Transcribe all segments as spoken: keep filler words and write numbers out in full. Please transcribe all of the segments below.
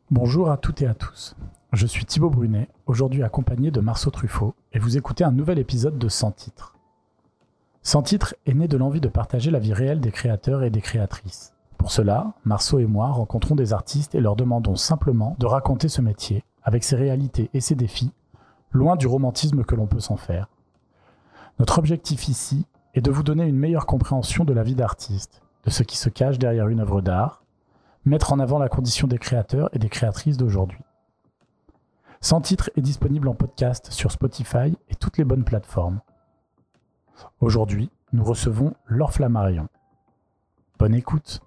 Bonjour à toutes et à tous. Je suis Thibaut Brunet, aujourd'hui accompagné de Marceau Truffaut, et vous écoutez un nouvel épisode de Sans titre. Sans titre est né de l'envie de partager la vie réelle des créateurs et des créatrices. Pour cela, Marceau et moi rencontrons des artistes et leur demandons simplement de raconter ce métier, avec ses réalités et ses défis, loin du romantisme que l'on peut s'en faire. Notre objectif ici est de vous donner une meilleure compréhension de la vie d'artiste, de ce qui se cache derrière une œuvre d'art, mettre en avant la condition des créateurs et des créatrices d'aujourd'hui. Sans titre est disponible en podcast sur Spotify et toutes les bonnes plateformes. Aujourd'hui, nous recevons Laure Flammarion. Bonne écoute.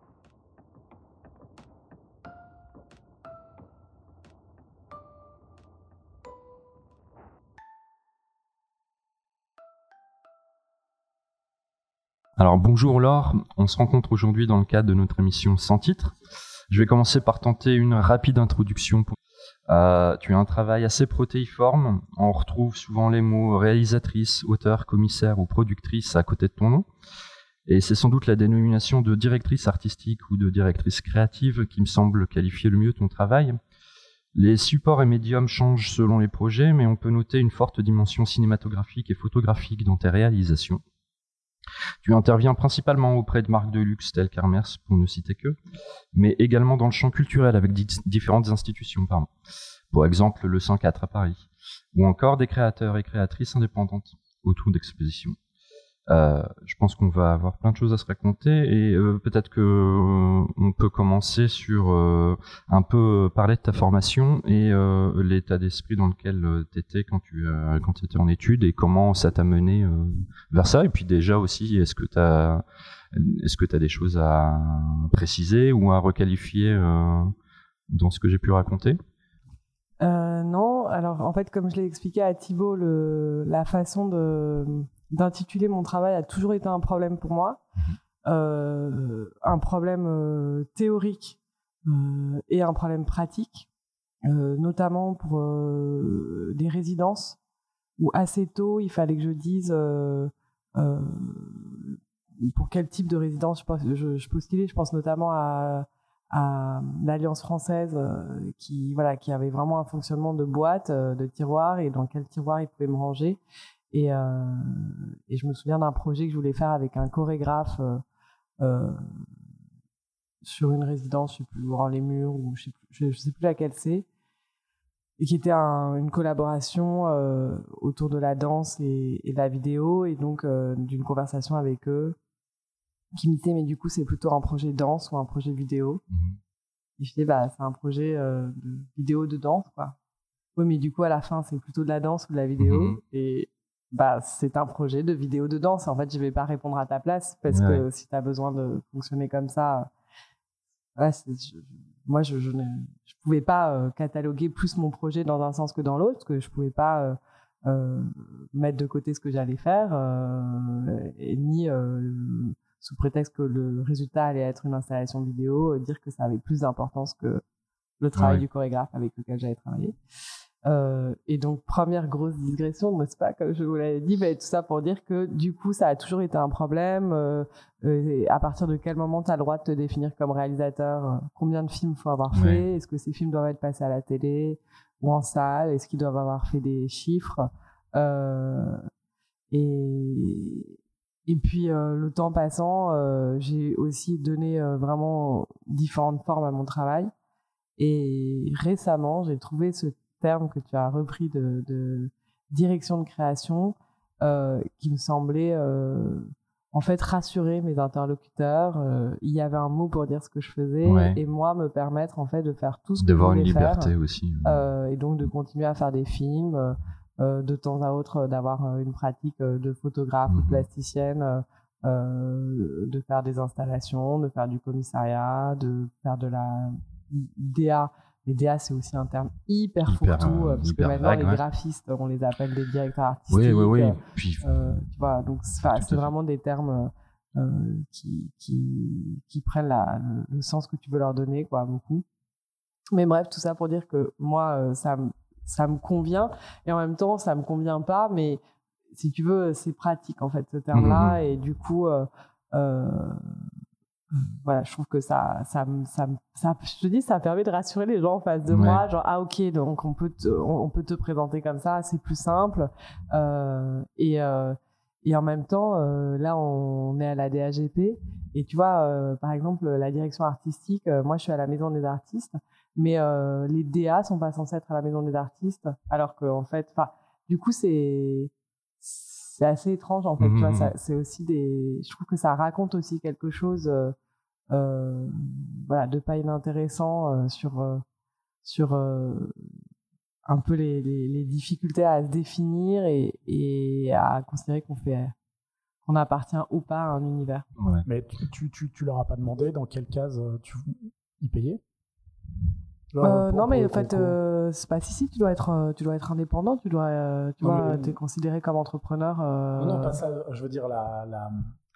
Alors bonjour Laure, on se rencontre aujourd'hui dans le cadre de notre émission Sans titre. Je vais commencer par tenter une rapide introduction. Euh, tu as un travail assez protéiforme, on retrouve souvent les mots réalisatrice, auteur, commissaire ou productrice à côté de ton nom. Et c'est sans doute la dénomination de directrice artistique ou de directrice créative qui me semble qualifier le mieux ton travail. Les supports et médiums changent selon les projets, mais on peut noter une forte dimension cinématographique et photographique dans tes réalisations. Tu interviens principalement auprès de marques de luxe telles qu'Hermès, pour ne citer que, mais également dans le champ culturel avec di- différentes institutions, pardon. Par exemple le cent quatre à Paris, ou encore des créateurs et créatrices indépendantes autour d'expositions. Euh, je pense qu'on va avoir plein de choses à se raconter et euh, peut-être que euh, on peut commencer sur euh, un peu parler de ta formation et euh, l'état d'esprit dans lequel euh, tu étais quand tu euh, quand tu étais en études et comment ça t'a mené euh, vers ça. Et puis déjà aussi, est-ce que tu as est-ce que tu as des choses à préciser ou à requalifier euh, dans ce que j'ai pu raconter? Euh, non, alors en fait, comme je l'ai expliqué à Thibaut, le, la façon de, d'intituler mon travail a toujours été un problème pour moi, euh, un problème euh, théorique euh, et un problème pratique, euh, notamment pour euh, des résidences où assez tôt il fallait que je dise euh, euh, pour quel type de résidence je, pense, je, je postulais. Je pense notamment à à l'Alliance française euh, qui voilà qui avait vraiment un fonctionnement de boîte, euh, de tiroir, et dans quel tiroir ils pouvaient me ranger. Et, euh, et je me souviens d'un projet que je voulais faire avec un chorégraphe euh, euh, sur une résidence, je sais plus, dans les murs, ou je sais plus, je, je sais plus laquelle c'est, et qui était un, une collaboration euh, autour de la danse et, et de la vidéo, et donc euh, d'une conversation avec eux qui me disait mais du coup c'est plutôt un projet danse ou un projet vidéo. Mmh. Et je disais bah c'est un projet euh, de vidéo de danse quoi. Oui mais du coup à la fin c'est plutôt de la danse ou de la vidéo. Mmh. Et bah c'est un projet de vidéo de danse. En fait je vais pas répondre à ta place parce ouais. que si tu as besoin de fonctionner comme ça, ouais, c'est, je, moi je, je ne je pouvais pas euh, cataloguer plus mon projet dans un sens que dans l'autre parce que je pouvais pas euh, euh, mettre de côté ce que j'allais faire euh, et ni euh, sous prétexte que le résultat allait être une installation vidéo, euh, dire que ça avait plus d'importance que le travail ouais. du chorégraphe avec lequel j'avais travaillé. Euh, et donc, première grosse digression, n'est-ce pas, comme je vous l'avais dit, bah, tout ça pour dire que du coup, ça a toujours été un problème. Euh, euh, à partir de quel moment tu as le droit de te définir comme réalisateur? euh, Combien de films il faut avoir fait? Ouais. Est-ce que ces films doivent être passés à la télé ou en salle? Est-ce qu'ils doivent avoir fait des chiffres? euh, et... Et puis, euh, le temps passant, euh, j'ai aussi donné euh, vraiment différentes formes à mon travail. Et récemment, j'ai trouvé ce terme que tu as repris de, de direction de création euh, qui me semblait euh, en fait rassurer mes interlocuteurs. Euh, il y avait un mot pour dire ce que je faisais ouais. et moi me permettre en fait de faire tout ce que je voulais faire. D'avoir une liberté aussi. Euh, et donc de continuer à faire des films. Euh, Euh, de temps à autre euh, d'avoir euh, une pratique euh, de photographe mmh. ou plasticienne, euh, euh, de faire des installations, de faire du commissariat, de faire de la D A. Les D A, c'est aussi un terme hyper, hyper fourre-tout, euh, parce que maintenant vague, les ouais. graphistes, on les appelle des directeurs artistiques. Oui, oui, oui. Euh, Puis, euh, tu vois, donc c'est, c'est vraiment des termes euh, qui, qui, qui prennent la, le, le sens que tu veux leur donner, quoi, beaucoup. Mais bref, tout ça pour dire que moi, euh, ça me ça me convient et en même temps ça me convient pas, mais si tu veux c'est pratique en fait ce terme là. Mmh. Et du coup euh, euh, voilà, je trouve que ça, ça, ça, ça, je te dis, ça permet de rassurer les gens en face de Ouais. moi, genre ah ok, donc on peut te, on, on peut te présenter comme ça, c'est plus simple. Euh, et euh, et en même temps, euh, là on est à la D A G P et tu vois, euh, par exemple la direction artistique, euh, moi je suis à la Maison des artistes, mais euh, les D A sont pas censés être à la Maison des artistes, alors que en fait, enfin, du coup c'est c'est assez étrange en fait, Mmh, tu vois, mmh. ça, c'est aussi des, je trouve que ça raconte aussi quelque chose. Euh, Euh, voilà, de pas inintéressant euh, sur euh, sur euh, un peu les, les, les difficultés à se définir et, et à considérer qu'on fait qu'on appartient ou pas à un univers. Ouais. Mais tu, tu, tu, tu leur as pas demandé dans quelle case euh, tu y payais? Genre, Euh, pour- non, mais en pour le fait, concours. euh, c'est pas si si. Tu dois être, euh, tu dois être indépendant. Tu dois, euh, tu Non, vois, mais- t'es considéré comme entrepreneur. Euh... Non, non, pas ça. Je veux dire la, la,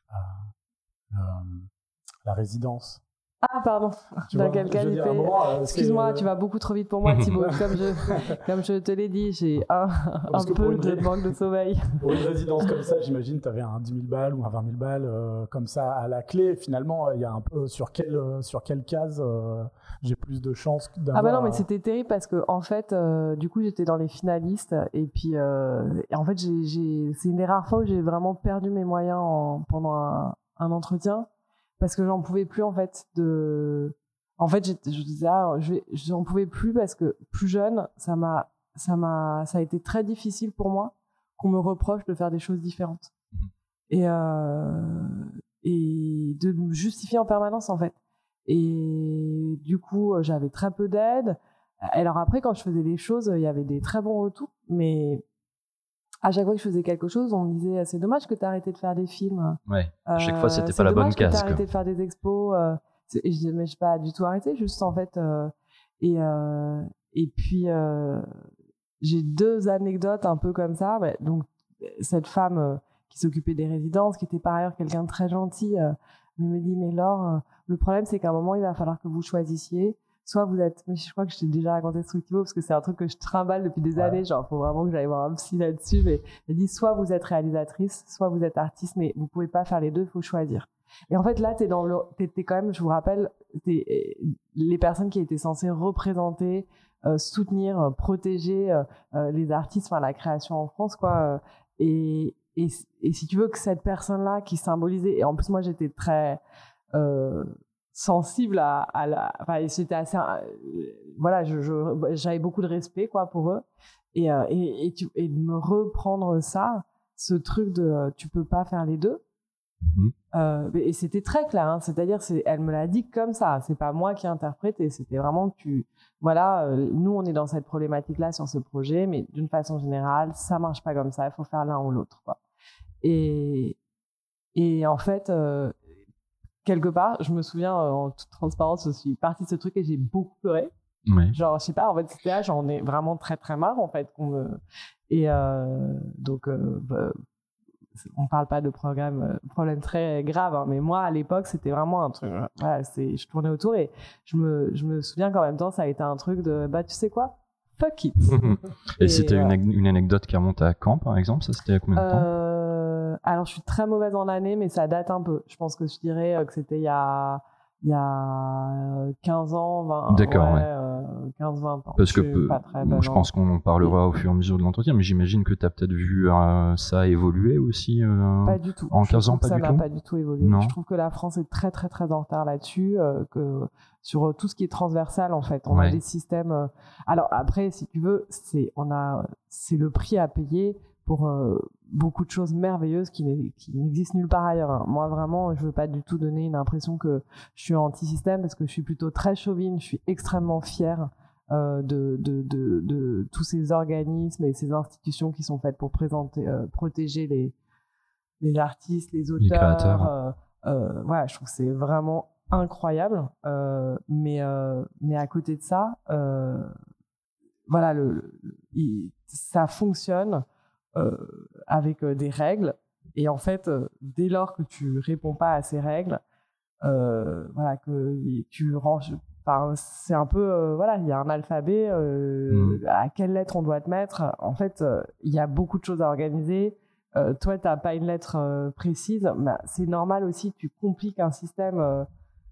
la, la, la résidence. Ah, pardon. Tu Dans vois, quel cas je veux il dire, à un paye moment, euh, c'est- Excuse-moi, tu vas beaucoup trop vite pour moi, Thibaut. comme je, comme je te l'ai dit, j'ai un, Parce un que pour peu une de ré- manque de sommeil. Pour une résidence comme ça, j'imagine, tu avais un dix mille balles ou un vingt mille balles euh, comme ça à la clé. Finalement, il y a un peu sur quelle, euh, sur quelle case euh, j'ai plus de chances d'avoir. Ah bah non, mais euh, c'était terrible parce que en fait, euh, du coup, j'étais dans les finalistes et puis euh, et en fait, j'ai, j'ai, c'est une des rares fois où j'ai vraiment perdu mes moyens en, pendant un, un entretien parce que j'en pouvais plus en fait de. En fait, j'étais- je disais, ah, je vais, j'en pouvais plus parce que plus jeune, ça m'a, ça m'a, ça a été très difficile pour moi qu'on me reproche de faire des choses différentes et euh, et de me justifier en permanence en fait. Et du coup, j'avais très peu d'aide. Alors après, quand je faisais les choses, il y avait des très bons retours. Mais à chaque fois que je faisais quelque chose, on me disait c'est dommage que tu as arrêté de faire des films. Ouais. À chaque fois, c'était Euh, pas la bonne C'est dommage que case. tu quoi. arrêté de faire des expos. Euh, c'est- et je disais mais je n'ai pas du tout arrêté, juste en fait. Euh, et, euh, et puis, euh, j'ai deux anecdotes un peu comme ça. Ouais, donc, cette femme euh, qui s'occupait des résidences, qui était par ailleurs quelqu'un de très gentil, euh, me dit mais Laure, euh, le problème c'est qu'à un moment il va falloir que vous choisissiez. Soit vous êtes, mais je crois que je t'ai déjà raconté ce truc Thibaut parce que c'est un truc que je trimballe depuis des Ouais. années, genre faut vraiment que j'aille voir un psy là-dessus. Mais elle dit soit vous êtes réalisatrice, soit vous êtes artiste, mais vous pouvez pas faire les deux, il faut choisir. Et en fait là t'es dans le, t'es, t'es quand même, je vous rappelle, t'es, les personnes qui étaient censées représenter, euh, soutenir, euh, protéger euh, euh, les artistes, enfin la création en France quoi. Euh, et, et et si tu veux que cette personne-là qui symbolisait, et en plus moi j'étais très euh, sensible à, à la, enfin j'étais assez, euh, voilà, je, je, j'avais beaucoup de respect quoi pour eux, et euh, et et, tu, et de me reprendre ça, ce truc de euh, tu peux pas faire les deux. Mhm. Euh, et c'était très clair, hein, c'est-à-dire c'est, elle me l'a dit comme ça, c'est pas moi qui ai interprété, c'était vraiment tu, voilà, euh, nous on est dans cette problématique-là sur ce projet, mais d'une façon générale, ça marche pas comme ça, il faut faire l'un ou l'autre, quoi. Et, et en fait, euh, quelque part, je me souviens, euh, en toute transparence, je suis partie de ce truc et j'ai beaucoup pleuré. Ouais. Genre, je sais pas, en fait, c'était là, j'en ai vraiment très très marre, en fait, qu'on me... Et euh, donc, euh, bah, on parle pas de programme, euh, problème très grave, hein, mais moi, à l'époque, c'était vraiment un truc, voilà, c'est, je tournais autour et je me, je me souviens qu'en même temps, ça a été un truc de, bah, tu sais quoi? Fuck it. Et, Et, c'était euh, une, une anecdote qui remonte à quand, par exemple? Ça, c'était il y a combien de temps? Euh, alors, je suis très mauvaise en année, mais ça date un peu. Je pense que je dirais euh, que c'était il y a, il y a quinze ans, vingt, D'accord, ouais, ouais. euh, quinze vingt ans. Parce que Je suis peu- pas très bonne je en- pense qu'on en parlera au fur et à mesure de l'entretien, mais j'imagine que tu as peut-être vu euh, ça évoluer aussi. euh, Pas du tout. En Je quinze trouve ans, que pas ça du n'a tout pas du tout évolué. Non. Je trouve que la France est très très très en retard là-dessus, euh, que sur tout ce qui est transversal en fait. On Ouais. a des systèmes. euh, Alors après, si tu veux, c'est on a c'est le prix à payer pour euh, beaucoup de choses merveilleuses qui, n'est- qui n'existent nulle part ailleurs, hein. Moi vraiment, je veux pas du tout donner une impression que je suis anti-système parce que je suis plutôt très chauvine. Je suis extrêmement fière euh, de, de, de, de tous ces organismes et ces institutions qui sont faites pour présenter, euh, protéger les, les artistes, les auteurs. Les créateurs. Euh, euh, voilà, je trouve que c'est vraiment incroyable. Euh, mais, euh, mais à côté de ça, euh, voilà, le, le- il- ça fonctionne euh, avec euh, des règles. Et en fait, euh, dès lors que tu réponds pas à ces règles, euh, voilà, que tu ranges. Enfin, c'est un peu, euh, voilà, il y a un alphabet. Euh, Mhm. À quelle lettre on doit te mettre? En fait, euh, il y a beaucoup de choses à organiser. Euh, toi, t'as pas une lettre euh, précise, mais c'est normal aussi. Tu compliques un système euh,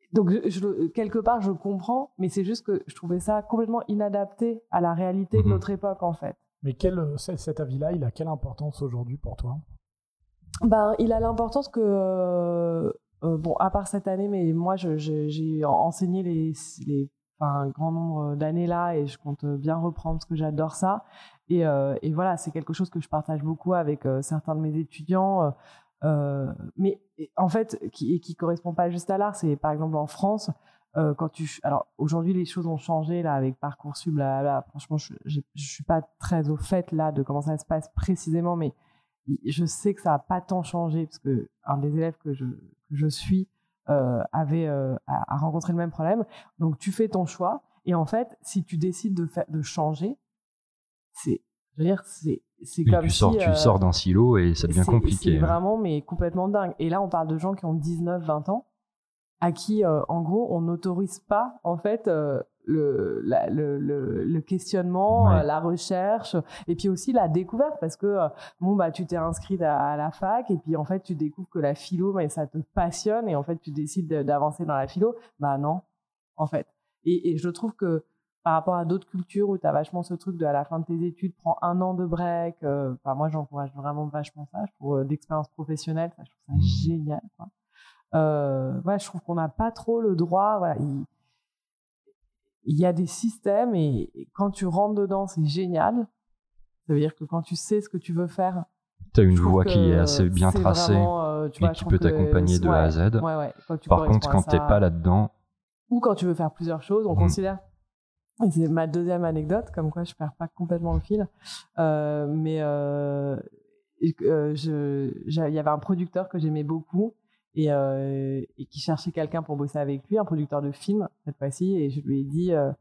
Donc, je, je, quelque part, je comprends, mais c'est juste que je trouvais ça complètement inadapté à la réalité mmh. de notre époque, en fait. Mais quel, cet avis-là, il a quelle importance aujourd'hui pour toi ? Ben, il a l'importance que, euh, euh, bon, à part cette année, mais moi, je, je, j'ai enseigné les, les, enfin, un grand nombre d'années là, et je compte bien reprendre parce que j'adore ça. Et, euh, et voilà, c'est quelque chose que je partage beaucoup avec euh, certains de mes étudiants. Euh, euh, mais en fait, qui, qui correspond pas juste à l'art, c'est par exemple en France. Euh, quand tu, alors aujourd'hui les choses ont changé là avec Parcoursup, là, là franchement je, je, je suis pas très au fait là de comment ça se passe précisément, mais je sais que ça a pas tant changé parce que un des élèves que je, que je suis euh, avait euh, a, a rencontré le même problème. Donc tu fais ton choix et en fait si tu décides de faire, de changer, c'est, je veux dire c'est c'est oui, comme tu si sors, tu euh, sors d'un silo et ça devient c'est, compliqué. C'est vraiment mais complètement dingue. Et là on parle de gens qui ont dix-neuf vingt ans. À qui, euh, en gros, on n'autorise pas, en fait, euh, le, la, le, le, le questionnement, ouais. euh, la recherche, et puis aussi la découverte, parce que, euh, bon, bah, tu t'es inscrite à, à la fac, et puis, en fait, tu découvres que la philo, mais ça te passionne, et en fait, tu décides de, d'avancer dans la philo. Bah, non, en fait. Et, et je trouve que, par rapport à d'autres cultures où tu as vachement ce truc de, à la fin de tes études, prends un an de break, euh, enfin, moi, j'encourage vraiment vachement ça, je trouve, euh, d'expérience professionnelle, ça, je trouve ça génial, quoi. Euh, ouais, je trouve qu'on n'a pas trop le droit. Voilà, il, il y a des systèmes et, et quand tu rentres dedans, c'est génial. Ça veut dire que quand tu sais ce que tu veux faire, tu as une voie qui est assez bien tracée vraiment, euh, tu et vois, qui peut t'accompagner que, de ouais, A à Z. Ouais, ouais, quand tu Par contre, quand ça, t'es pas là-dedans, ou quand tu veux faire plusieurs choses, on mmh. considère. Et c'est ma deuxième anecdote, comme quoi je perds pas complètement le fil. Euh, mais euh, euh, je, il y avait un producteur que j'aimais beaucoup. Et, euh, et qui cherchait quelqu'un pour bosser avec lui, un producteur de film cette fois-ci, et je lui ai dit euh,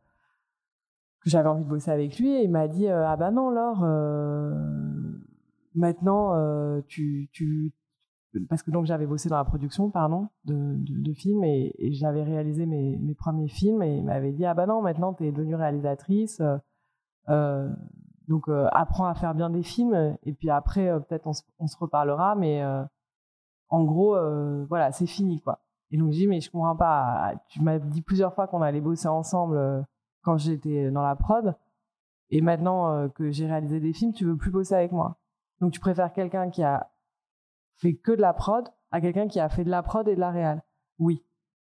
que j'avais envie de bosser avec lui, et il m'a dit euh, ah bah non Laure, euh, maintenant euh, tu, tu parce que donc j'avais bossé dans la production pardon de, de, de films et, et j'avais réalisé mes, mes premiers films et il m'avait dit ah bah non maintenant t'es devenue réalisatrice euh, donc euh, apprends à faire bien des films et puis après euh, peut-être on, on se reparlera mais euh, en gros, euh, voilà, c'est fini, quoi. Et donc, je dis, mais je comprends pas. Tu m'as dit plusieurs fois qu'on allait bosser ensemble euh, quand j'étais dans la prod. Et maintenant euh, que j'ai réalisé des films, tu veux plus bosser avec moi. Donc, tu préfères quelqu'un qui a fait que de la prod à quelqu'un qui a fait de la prod et de la réal. Oui.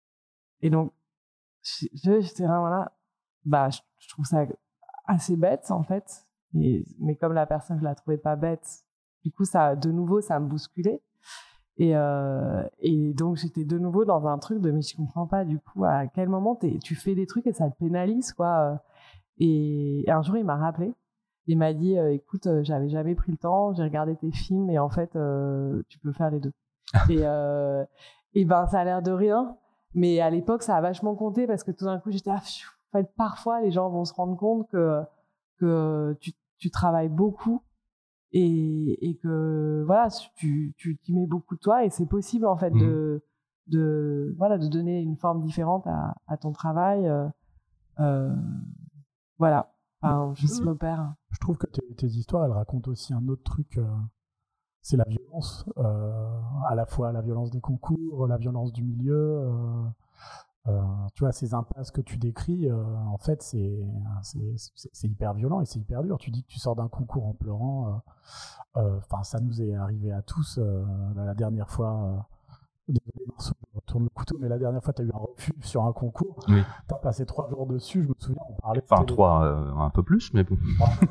Et donc, je, je, j'étais vraiment là. Bah, je, je trouve ça assez bête, en fait. Et, mais comme la personne, je la trouvais pas bête, du coup, ça, de nouveau, ça me bousculait. Et, euh, et donc, j'étais de nouveau dans un truc de, mais je comprends pas, du coup, à quel moment t'es, tu fais des trucs et ça te pénalise, quoi. Et, et un jour, il m'a rappelé. Il m'a dit, euh, écoute, euh, j'avais jamais pris le temps, j'ai regardé tes films et en fait, euh, tu peux faire les deux. et, euh, et ben, ça a l'air de rien. Mais à l'époque, ça a vachement compté parce que tout d'un coup, j'étais, ah, pfiou, en fait, parfois, les gens vont se rendre compte que, que tu, tu travailles beaucoup. Et, et que voilà, tu, tu y mets beaucoup de toi et c'est possible en fait mmh. de, de, voilà, de donner une forme différente à, à ton travail. Euh, euh, voilà, enfin, je suis m'opère. Je trouve que tes, tes histoires, elles racontent aussi un autre truc, euh, c'est la violence, euh, à la fois la violence des concours, la violence du milieu. Euh, Euh, tu vois, ces impasses que tu décris, euh, en fait, c'est, c'est, c'est, c'est hyper violent et c'est hyper dur. Tu dis que tu sors d'un concours en pleurant. Enfin, euh, euh, ça nous est arrivé à tous. Euh, la dernière fois, euh, désolé Marceau, je retourne le couteau, mais la dernière fois, tu as eu un refus sur un concours. Oui. Tu as passé trois jours dessus, je me souviens, on parlait. Enfin, trois, euh, un peu plus, mais bon.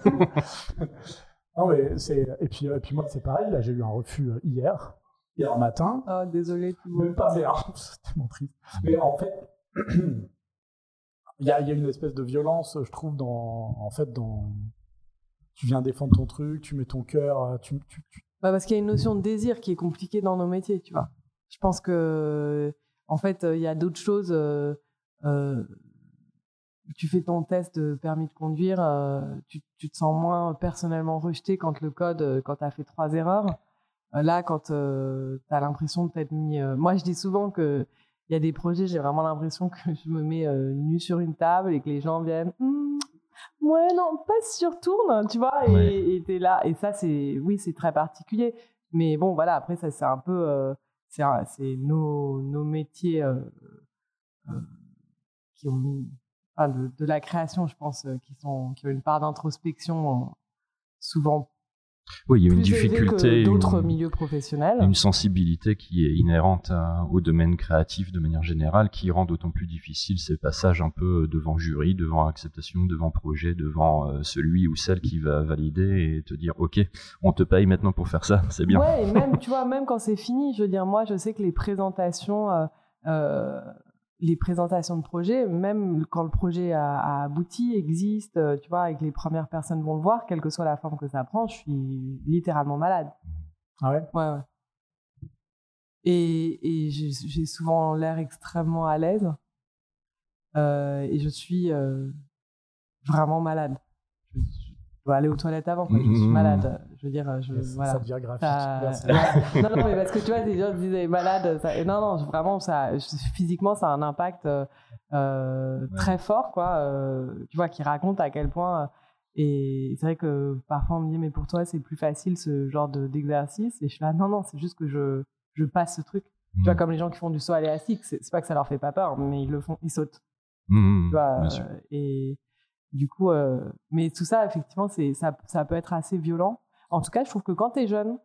Non, mais c'est. Et puis, et puis moi, c'est pareil. Là, j'ai eu un refus euh, hier. Hier matin. Ah, oh, désolé. Même pas, mais c'est tellement triste. Mais en fait, il y a, y a une espèce de violence, je trouve, dans, en fait, dans. Tu viens défendre ton truc, tu mets ton cœur, tu. tu, tu... Bah parce qu'il y a une notion de désir qui est compliquée dans nos métiers, tu vois. Je pense que, en fait, il y a d'autres choses. Euh, euh, tu fais ton test de permis de conduire, euh, tu, tu te sens moins personnellement rejeté quand le code, quand tu as fait trois erreurs. Là, quand euh, tu as l'impression de t'être mis... Euh... Moi, je dis souvent qu'il y a des projets, j'ai vraiment l'impression que je me mets euh, nue sur une table et que les gens viennent mmm, « Ouais, non, pas sur tourne », tu vois, ouais. et tu es là. Et ça, c'est, oui, c'est très particulier. Mais bon, voilà, après, ça, c'est un peu... Euh, c'est, un, c'est nos, nos métiers... Euh, euh, qui ont enfin, de, de la création, je pense, euh, qui sont qui ont une part d'introspection euh, souvent. Oui, il y a une plus difficulté, que d'autres une, milieux professionnels. Une sensibilité qui est inhérente à, au domaine créatif de manière générale, qui rend d'autant plus difficile ces passages un peu devant jury, devant acceptation, devant projet, devant euh, celui ou celle qui va valider et te dire ok, on te paye maintenant pour faire ça, c'est bien. Ouais, et même tu vois, même quand c'est fini, je veux dire, moi, je sais que les présentations, euh, euh, les présentations de projet, même quand le projet a, a abouti, existe, euh, tu vois, et que les premières personnes vont le voir, quelle que soit la forme que ça prend, je suis littéralement malade. Ah ouais? Ouais, ouais. Et, et j'ai, j'ai souvent l'air extrêmement à l'aise. Euh, et je suis euh, vraiment malade. Je, je dois aller aux toilettes avant, quoi. Je suis malade. Je veux dire, je, yes, voilà. Ça devient graphique. Ça, ouais. Non, non, mais parce que tu vois, les gens disaient malade. Ça, non, non, vraiment, ça, physiquement, ça a un impact euh, euh, ouais. très fort, quoi. Euh, tu vois, qui raconte à quel point. Euh, et c'est vrai que parfois on me dit, mais pour toi, c'est plus facile ce genre de, d'exercice. Et je suis là, non, non, c'est juste que je, je passe ce truc. Mmh. Tu vois, comme les gens qui font du saut aléatique, c'est, c'est pas que ça leur fait pas peur, mais ils le font, ils sautent. Mmh, tu vois, euh, et du coup, euh, mais tout ça, effectivement, c'est, ça, ça peut être assez violent. En tout cas, je trouve que quand t'es jeune,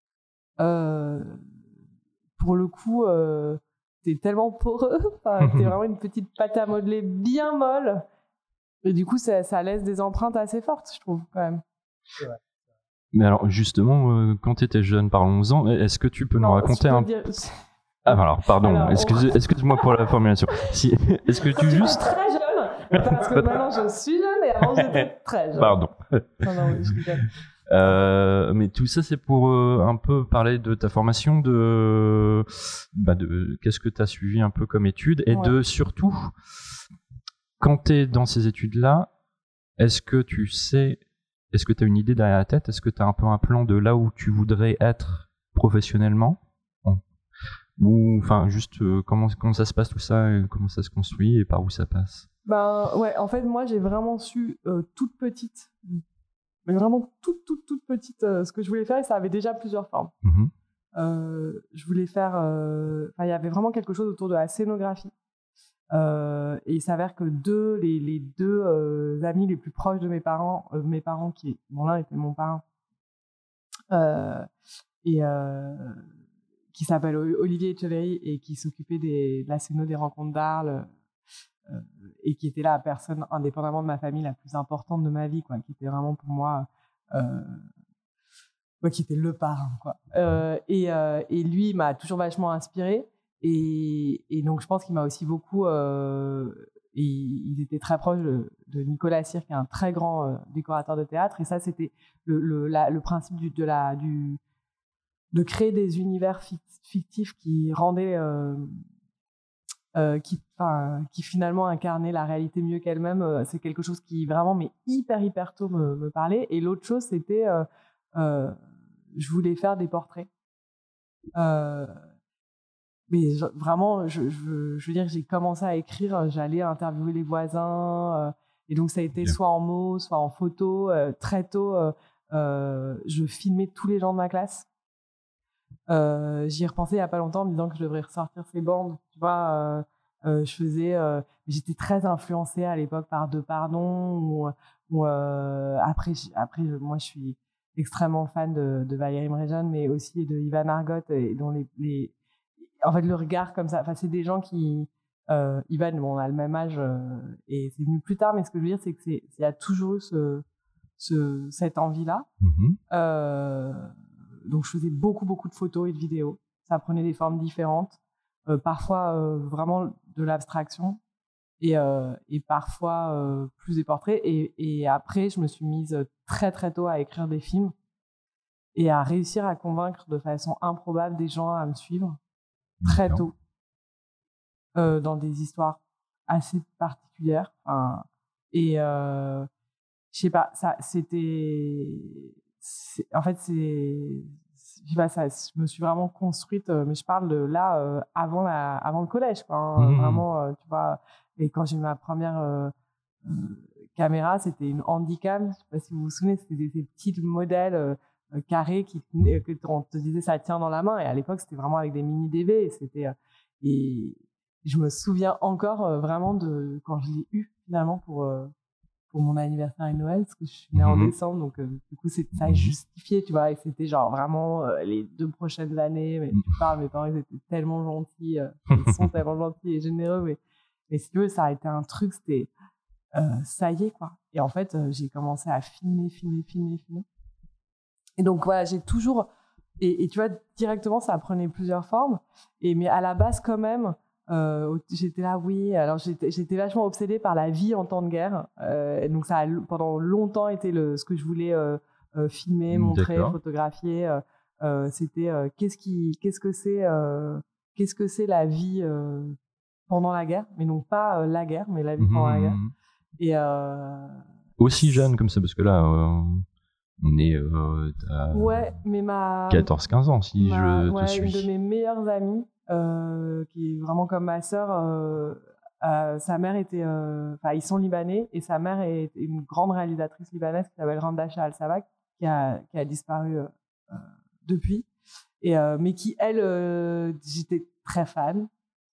euh, pour le coup, euh, t'es tellement poreux, enfin, t'es vraiment une petite pâte à modeler bien molle, et du coup, ça, ça laisse des empreintes assez fortes, je trouve, quand même. C'est vrai. Mais alors, justement, euh, quand t'étais jeune, parlons-en, est-ce que tu peux non, nous raconter un... Dire... Ah, alors, pardon, alors, excuse, on... excuse-moi pour la formulation. Si, est-ce que tu J'étais juste... très jeune, parce que maintenant je suis jeune et avant j'étais très jeune. Pardon. Non, non, oui, je rigole. Euh, mais tout ça, c'est pour euh, un peu parler de ta formation, de, bah de qu'est-ce que tu as suivi un peu comme études, et ouais. de surtout, quand tu es dans ces études-là, est-ce que tu sais, est-ce que tu as une idée derrière la tête, est-ce que tu as un peu un plan de là où tu voudrais être professionnellement? Ou enfin juste euh, comment comment ça se passe tout ça, et comment ça se construit et par où ça passe? Ben ouais, en fait moi j'ai vraiment su euh, toute petite, mais vraiment toute toute toute petite euh, ce que je voulais faire, et ça avait déjà plusieurs formes. Mmh. Euh, je voulais faire, enfin euh, il y avait vraiment quelque chose autour de la scénographie. Euh, et il s'avère que deux les les deux euh, amis les plus proches de mes parents, euh, mes parents qui bon l'un était mon parrain euh, et euh, qui s'appelle Olivier Echeverry et qui s'occupait des, de la scéno des rencontres d'Arles euh, et qui était la personne, indépendamment de ma famille, la plus importante de ma vie, quoi, qui était vraiment pour moi, euh, ouais, qui était le parrain, quoi. Euh, et, euh, et lui m'a toujours vachement inspirée, et, et donc je pense qu'il m'a aussi beaucoup... Euh, et ils étaient très proches de, de Nicolas Cyr, qui est un très grand euh, décorateur de théâtre, et ça c'était le, le, la, le principe du, de la... Du, de créer des univers fictifs qui rendaient, euh, euh, qui, enfin, qui finalement incarnaient la réalité mieux qu'elle-même. Euh, c'est quelque chose qui vraiment, mais hyper hyper tôt me, me parlait. Et l'autre chose, c'était, euh, euh, je voulais faire des portraits. Euh, mais je, vraiment, je, je, je veux dire, j'ai commencé à écrire, j'allais interviewer les voisins, euh, et donc ça a été soit en mots, soit en photos. Euh, très tôt, euh, euh, je filmais tous les gens de ma classe. Euh, j'y ai repensé il n'y a pas longtemps en me disant que je devrais ressortir ces bandes. Tu vois, euh, euh, je faisais, euh, j'étais très influencée à l'époque par Depardon ou, ou euh, après, après, moi je suis extrêmement fan de, de Valérie Mréjeanne, mais aussi de Ivan Argot, et dont les, les, en fait le regard comme ça. Enfin, c'est des gens qui, euh, Ivan, bon, on a le même âge euh, et c'est venu plus tard, mais ce que je veux dire, c'est que c'est, il y a toujours eu ce, ce, cette envie-là. Mmh. Euh, Donc, je faisais beaucoup, beaucoup de photos et de vidéos. Ça prenait des formes différentes. Euh, parfois, euh, vraiment de l'abstraction. Et, euh, et parfois, euh, plus des portraits. Et, et après, je me suis mise très, très tôt à écrire des films. Et à réussir à convaincre de façon improbable des gens à me suivre. Très tôt. Euh, dans des histoires assez particulières. Enfin, et euh, je sais pas, ça, c'était... C'est, en fait, c'est, je sais pas, ça, je me suis vraiment construite, euh, mais je parle de là euh, avant la, avant le collège, quoi, hein, mmh. Vraiment, euh, tu vois. Et quand j'ai eu ma première euh, euh, caméra, c'était une Handycam. Je sais pas si vous vous souvenez, c'était des, des petits modèles euh, carrés qui, euh, que on te disait ça tient dans la main. Et à l'époque, c'était vraiment avec des mini D V. Et c'était euh, et je me souviens encore euh, vraiment de quand je l'ai eu finalement pour euh, pour mon anniversaire et Noël, parce que je suis née mmh. en décembre, donc euh, du coup c'est ça est justifié, tu vois, et c'était genre vraiment euh, les deux prochaines années. Mais tu parles, mes parents ils étaient tellement gentils, euh, ils sont tellement gentils et généreux, mais mais si tu veux, ça a été un truc, c'était euh, ça y est quoi. Et en fait, euh, j'ai commencé à filmer, filmer, filmer, filmer. Et donc voilà, j'ai toujours et, et tu vois directement ça prenait plusieurs formes. Et mais à la base quand même. Euh, j'étais là, oui. Alors j'étais, j'étais vachement obsédée par la vie en temps de guerre. Euh, donc ça a pendant longtemps été le, ce que je voulais euh, euh, filmer, montrer, D'accord. photographier. Euh, euh, c'était euh, qu'est-ce qui, qu'est-ce que c'est, euh, qu'est-ce que c'est la vie euh, pendant la guerre, mais non pas euh, la guerre, mais la vie mmh. pendant la guerre. Et euh, aussi jeune comme ça, parce que là. Euh... On est euh, à ouais, mais ma quatorze quinze ans si ma, je ouais, te suis. Une de mes meilleures amies, euh, qui est vraiment comme ma sœur, euh, euh, sa mère était, enfin euh, ils sont libanais et sa mère est une grande réalisatrice libanaise qui s'appelle Randa Shah Al-Savak, qui a qui a disparu euh, euh, depuis, et euh, mais qui elle, euh, j'étais très fan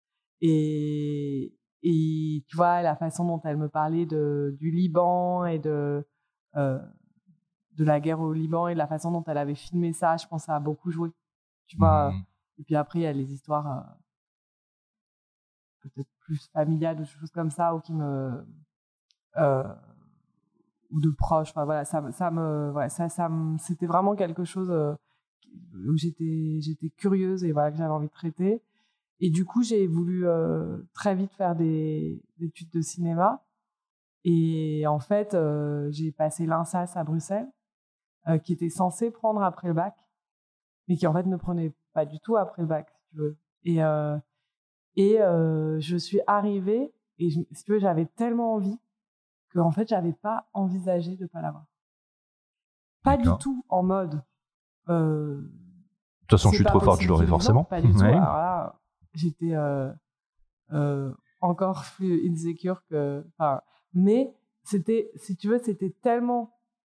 et et tu vois la façon dont elle me parlait de du Liban et de euh, de la guerre au Liban et de la façon dont elle avait filmé ça, je pense que ça a beaucoup joué, tu vois. Mmh. Et puis après, il y a les histoires euh, peut-être plus familiales ou des choses comme ça, ou qui me euh, ou de proches. Enfin voilà, ça, ça me, ouais, ça, ça me, c'était vraiment quelque chose euh, où j'étais, j'étais curieuse et voilà que j'avais envie de traiter. Et du coup, j'ai voulu euh, très vite faire des, des études de cinéma. Et en fait, euh, j'ai passé l'INSAS à Bruxelles. Euh, qui était censé prendre après le bac, mais qui en fait ne prenait pas du tout après le bac, si tu veux. Et, euh, et euh, je suis arrivée, et je, si tu veux, j'avais tellement envie que en fait, j'avais pas envisagé de pas l'avoir. Pas D'accord. du tout en mode. Euh, de toute façon, je suis trop forte, je l'aurais forcément. Non, pas du tout. Ouais. Alors là, j'étais euh, euh, encore plus insecure que. Enfin, mais c'était, si tu veux, c'était tellement.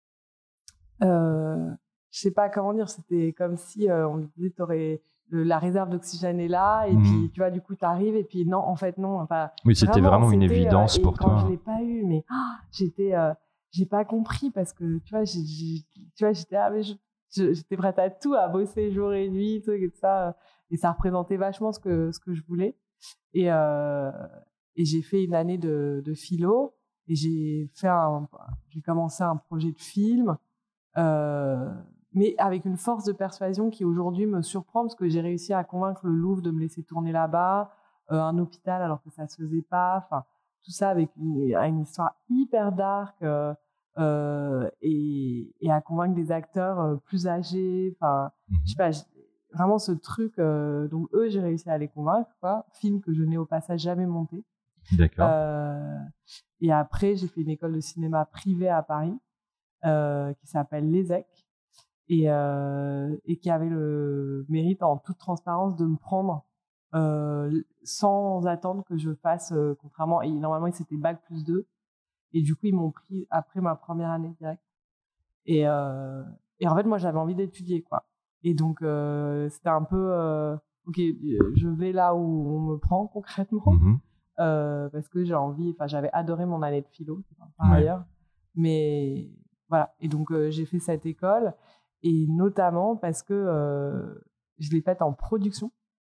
Euh, je sais pas comment dire, c'était comme si euh, on me disait t'aurais le, la réserve d'oxygène est là et mmh. puis tu vois du coup t'arrives et puis non en fait non enfin oui c'était vraiment, vraiment une évidence euh, pour quand toi. Je l'ai pas eu mais oh, j'étais euh, j'ai pas compris parce que tu vois j'ai, j'ai, tu vois j'étais ah, mais je, je, j'étais prête à tout, à bosser jour et nuit tout et tout ça et ça représentait vachement ce que ce que je voulais et euh, et j'ai fait une année de, de philo et j'ai fait un j'ai commencé un projet de film. Euh, mais avec une force de persuasion qui aujourd'hui me surprend parce que j'ai réussi à convaincre le Louvre de me laisser tourner là-bas, euh, un hôpital alors que ça se faisait pas, enfin tout ça avec une, une histoire hyper dark euh, euh, et, et à convaincre des acteurs euh, plus âgés, enfin mmh. je sais pas, vraiment ce truc. Euh, donc eux j'ai réussi à les convaincre, quoi. Film que je n'ai au passage jamais monté. D'accord. Euh, et après j'ai fait une école de cinéma privée à Paris. Euh, qui s'appelle l'E S E C et, euh, et qui avait le mérite en toute transparence de me prendre euh, sans attendre que je fasse euh, contrairement et normalement c'était bac plus deux et du coup ils m'ont pris après ma première année direct et, euh, et en fait moi j'avais envie d'étudier quoi et donc euh, c'était un peu euh, ok je vais là où on me prend concrètement mm-hmm. euh, parce que j'ai envie enfin j'avais adoré mon année de philo par ouais. ailleurs mais voilà, et donc euh, j'ai fait cette école, et notamment parce que euh, je l'ai faite en production,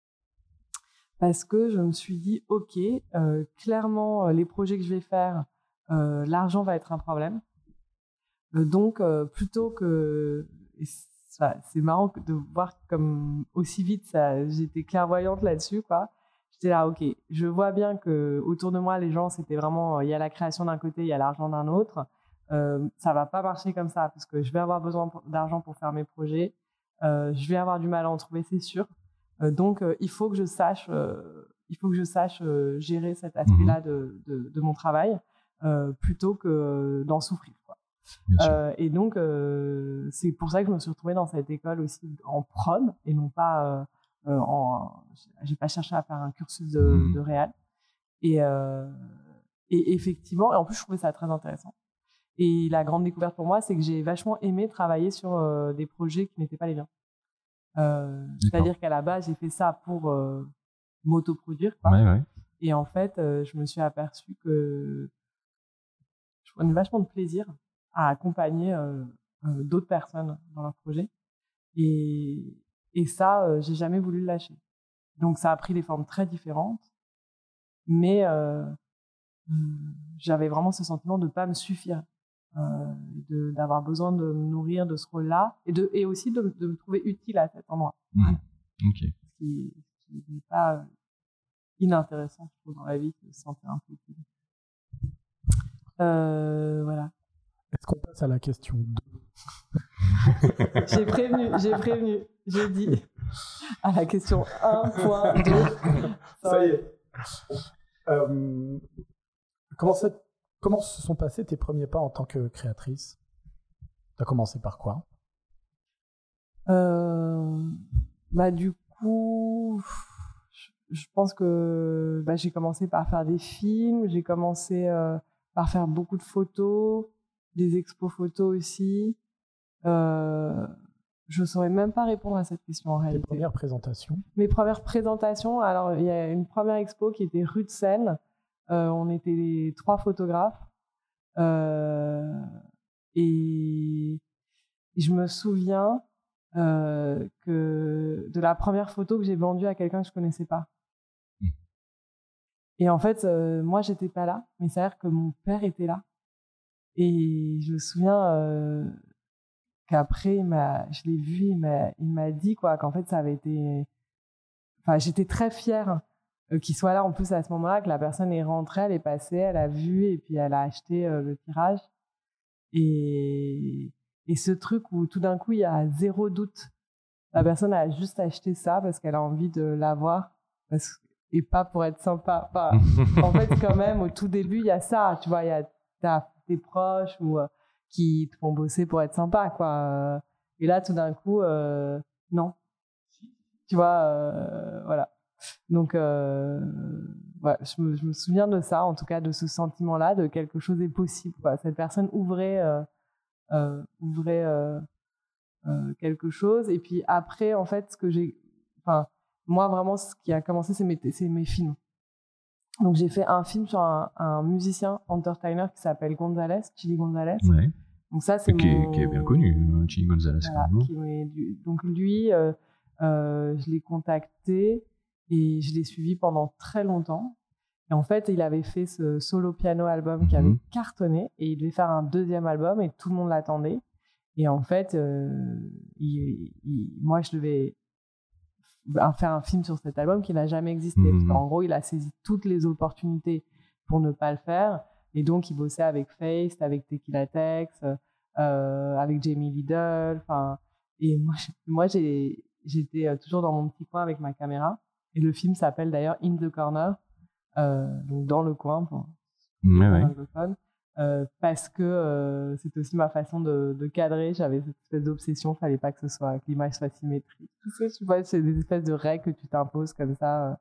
parce que je me suis dit, ok, euh, clairement, les projets que je vais faire, euh, l'argent va être un problème. Euh, donc, euh, plutôt que... Ça, c'est marrant de voir comme aussi vite, ça, j'étais clairvoyante là-dessus, quoi. J'étais là, ok, je vois bien que autour de moi, les gens, c'était vraiment, il y a la création d'un côté, il y a l'argent d'un autre. Euh, ça va pas marcher comme ça parce que je vais avoir besoin d'argent pour faire mes projets. Euh, je vais avoir du mal à en trouver, c'est sûr. Euh, donc, euh, il faut que je sache, euh, il faut que je sache euh, gérer cet aspect-là de, de, de mon travail euh, plutôt que d'en souffrir, quoi. Euh, et donc, euh, c'est pour ça que je me suis retrouvée dans cette école aussi en prod et non pas euh, en. J'ai pas cherché à faire un cursus de, mmh. de réal. Et, euh, et effectivement, et en plus, je trouvais ça très intéressant. Et la grande découverte pour moi, c'est que j'ai vachement aimé travailler sur euh, des projets qui n'étaient pas les miens. Euh, c'est-à-dire qu'à la base, j'ai fait ça pour euh, m'autoproduire, quoi. Ouais, ouais. Et en fait, euh, je me suis aperçue que je prenais vachement de plaisir à accompagner euh, euh, d'autres personnes dans leur projet. Et, et ça, euh, j'ai jamais voulu le lâcher. Donc, ça a pris des formes très différentes. Mais euh, j'avais vraiment ce sentiment de ne pas me suffire. Euh, de, d'avoir besoin de me nourrir de ce rôle-là et, de, et aussi de, de me trouver utile à cet endroit. Mmh. Ok. Ce qui, qui n'est pas euh, inintéressant, je trouve, dans la vie, de se sentir un peu utile. Euh, voilà. Est-ce qu'on passe à la question deux? J'ai prévenu, j'ai prévenu, j'ai dit à la question un point deux. Ça y est. Euh, comment, ça, comment se sont passés tes premiers pas en tant que créatrice? Tu as commencé par quoi? euh, bah, Du coup, je, je pense que bah, j'ai commencé par faire des films, j'ai commencé euh, par faire beaucoup de photos, des expos photos aussi. Euh, je ne saurais même pas répondre à cette question en réalité. Tes premières présentations? Mes premières présentations, alors il y a une première expo qui était rue de Seine. Euh, on était les trois photographes. Euh, et, et je me souviens euh, que de la première photo que j'ai vendue à quelqu'un que je ne connaissais pas. Mmh. Et en fait, euh, moi, je n'étais pas là, mais c'est-à-dire que mon père était là. Et je me souviens euh, qu'après, il m'a, je l'ai vu, il m'a, il m'a dit quoi, qu'en fait, ça avait été... Enfin, j'étais très fière euh, qu'il soit là en plus à ce moment-là, que la personne est rentrée, elle est passée, elle a vu et puis elle a acheté euh, le tirage. Et, et ce truc où tout d'un coup, il y a zéro doute. La personne a juste acheté ça parce qu'elle a envie de l'avoir parce... et pas pour être sympa. Enfin, en fait, quand même, au tout début, il y a ça. Tu vois, il y a ta, tes proches ou, euh, qui te font bosser pour être sympa, quoi. Et là, tout d'un coup, euh, non. Tu vois, euh, voilà. Donc, euh, ouais, je, me, je me souviens de ça, en tout cas, de ce sentiment-là, de quelque chose est possible, quoi. Cette personne ouvrait, euh, euh, ouvrait euh, euh, quelque chose. Et puis après, en fait, ce que j'ai... Enfin, moi, vraiment, ce qui a commencé, c'est mes, c'est mes films. Donc, j'ai fait un film sur un, un musicien entertainer qui s'appelle Gonzalez, Chili Gonzalez. Ouais. Donc ça, c'est qui, mon... est, qui est bien connu, Chili Gonzalez. Voilà, quand même. qui est... Donc lui, euh, euh, je l'ai contacté et je l'ai suivi pendant très longtemps. Et en fait, il avait fait ce solo piano album mm-hmm. qui avait cartonné et il devait faire un deuxième album et tout le monde l'attendait. Et en fait, euh, il, il, moi, je devais faire un film sur cet album qui n'a jamais existé. Mm-hmm. Parce qu'en gros, il a saisi toutes les opportunités pour ne pas le faire. Et donc, il bossait avec Feist, avec Tequila Tex, euh, avec Jamie Lidl. Enfin, et moi, moi j'ai, j'étais toujours dans mon petit coin avec ma caméra. Et le film s'appelle d'ailleurs In the Corner, euh, donc dans le coin, pour ouais, ouais. anglophone. Euh, parce que euh, c'était aussi ma façon de, de cadrer. J'avais cette espèce d'obsession, il fallait pas que ce soit, que l'image soit symétrique. Tout ça, tu vois, c'est des espèces de règles que tu t'imposes comme ça.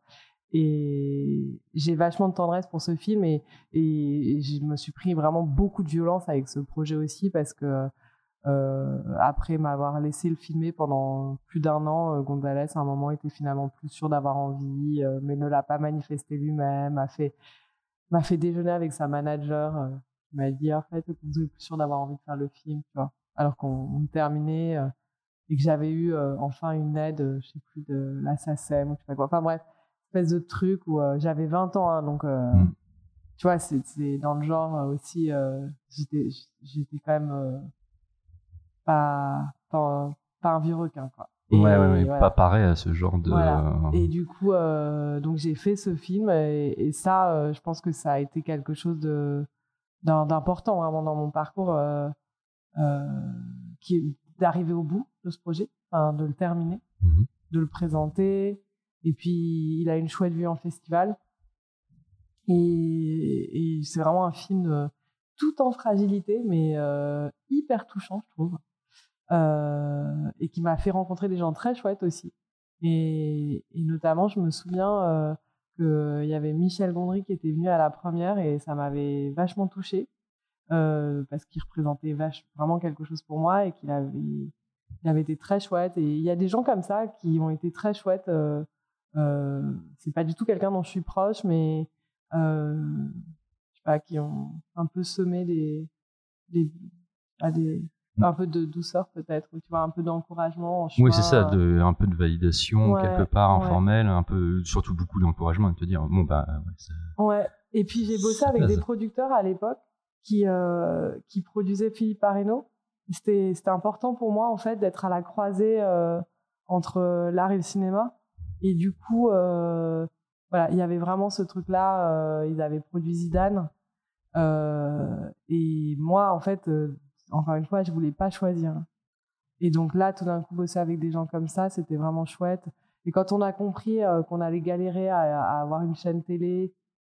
Et j'ai vachement de tendresse pour ce film et, et, et je me suis pris vraiment beaucoup de violence avec ce projet aussi parce que euh, après m'avoir laissé le filmer pendant plus d'un an, euh, Gonzalez à un moment était finalement plus sûr d'avoir envie, euh, mais ne l'a pas manifesté lui-même, a fait, m'a fait déjeuner avec sa manager. Euh, Il m'a dit en fait qu'on est plus sûr d'avoir envie de faire le film, tu vois, alors qu'on on terminait euh, et que j'avais eu euh, enfin une aide, euh, je sais plus de la S A C E M ou je sais pas quoi. Enfin bref, espèce de truc où euh, j'avais vingt ans, hein, donc euh, mm. tu vois, c'est, c'est dans le genre euh, aussi, euh, j'étais, j'étais quand même euh, pas, pas, pas un vieux requin, quoi. Et, ouais, ouais, ouais voilà. Pas pareil à ce genre de... Voilà. Et du coup, euh, donc j'ai fait ce film et, et ça, euh, je pense que ça a été quelque chose de, d'important vraiment dans mon parcours, euh, euh, qui est d'arriver au bout de ce projet, enfin, de le terminer, mm-hmm. de le présenter. Et puis, il a une chouette vue en festival. Et, et c'est vraiment un film de, tout en fragilité, mais euh, hyper touchant, je trouve. Euh, et qui m'a fait rencontrer des gens très chouettes aussi. Et, et notamment, je me souviens euh, qu'il y avait Michel Gondry qui était venu à la première et ça m'avait vachement touchée euh, parce qu'il représentait vache, vraiment quelque chose pour moi et qu'il avait, il avait été très chouette. Et il y a des gens comme ça qui ont été très chouettes euh, euh, c'est pas du tout quelqu'un dont je suis proche, mais euh, je sais pas, qui ont un peu semé des, des, ah, des un peu de douceur peut-être, ou tu vois, un peu d'encouragement en chemin. Oui, c'est ça, de, un peu de validation ouais, quelque part ouais. informelle, un peu, surtout beaucoup d'encouragement, de te dire bon bah ouais, c'est... ouais. Et puis j'ai bossé avec des producteurs à l'époque qui euh, qui produisaient Philippe Parreno. C'était c'était important pour moi en fait d'être à la croisée euh, entre l'art et le cinéma. Et du coup, euh, voilà, il y avait vraiment ce truc-là. Euh, ils avaient produit Zidane. Euh, et moi, en fait, euh, encore une fois, je voulais pas choisir. Et donc là, tout d'un coup, bosser avec des gens comme ça, c'était vraiment chouette. Et quand on a compris euh, qu'on allait galérer à, à avoir une chaîne télé,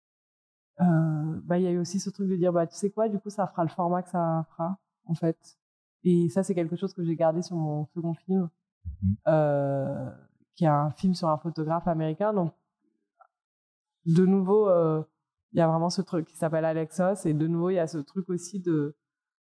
euh, bah, il y a eu aussi ce truc de dire, bah, tu sais quoi, du coup, ça fera le format que ça fera, en fait. Et ça, c'est quelque chose que j'ai gardé sur mon second film, euh, qui est un film sur un photographe américain. Donc, de nouveau, euh, il y a vraiment ce truc qui s'appelle Alexos. Et de nouveau, il y a ce truc aussi de,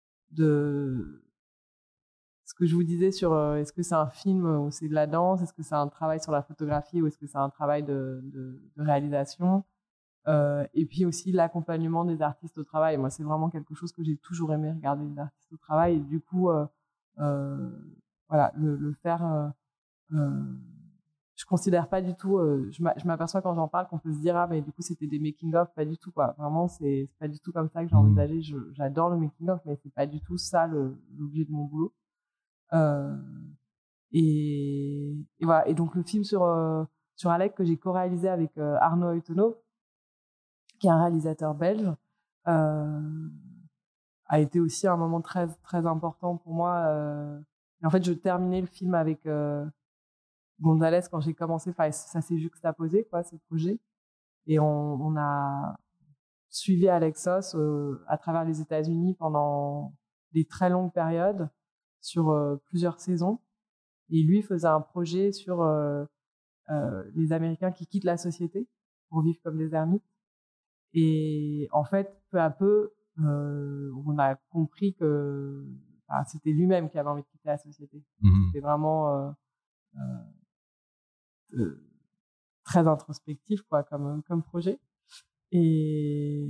de ce que je vous disais sur euh, est-ce que c'est un film ou c'est de la danse, est-ce que c'est un travail sur la photographie ou est-ce que c'est un travail de, de, de réalisation. Euh, et puis aussi l'accompagnement des artistes au travail. Moi, c'est vraiment quelque chose que j'ai toujours aimé, regarder les artistes au travail. Et du coup, euh, euh, voilà, le, le faire... Euh, euh, je considère pas du tout... Euh, je m'aperçois quand j'en parle qu'on peut se dire « Ah, mais du coup, c'était des making-of ». Pas du tout, quoi. Vraiment, c'est pas du tout comme ça que j'ai envisagé. J'adore le making-of, mais c'est pas du tout ça l'objet de mon boulot. Euh, et, et voilà. Et donc, le film sur, euh, sur Alec que j'ai co-réalisé avec euh, Arnaud Eutonneau, qui est un réalisateur belge, euh, a été aussi un moment très, très important pour moi. Euh, et en fait, je terminais le film avec euh, Gonzalez quand j'ai commencé. Enfin, ça s'est juxtaposé, quoi, ce projet. Et on, on a suivi Alexos euh, à travers les États-Unis pendant des très longues périodes, sur euh, plusieurs saisons. Et lui faisait un projet sur euh, euh, les Américains qui quittent la société pour vivre comme des ermites. Et en fait, peu à peu, euh, on a compris que enfin, c'était lui-même qui avait envie de quitter la société. Mmh. C'était vraiment euh, euh, euh, très introspectif, quoi, comme, comme projet. Et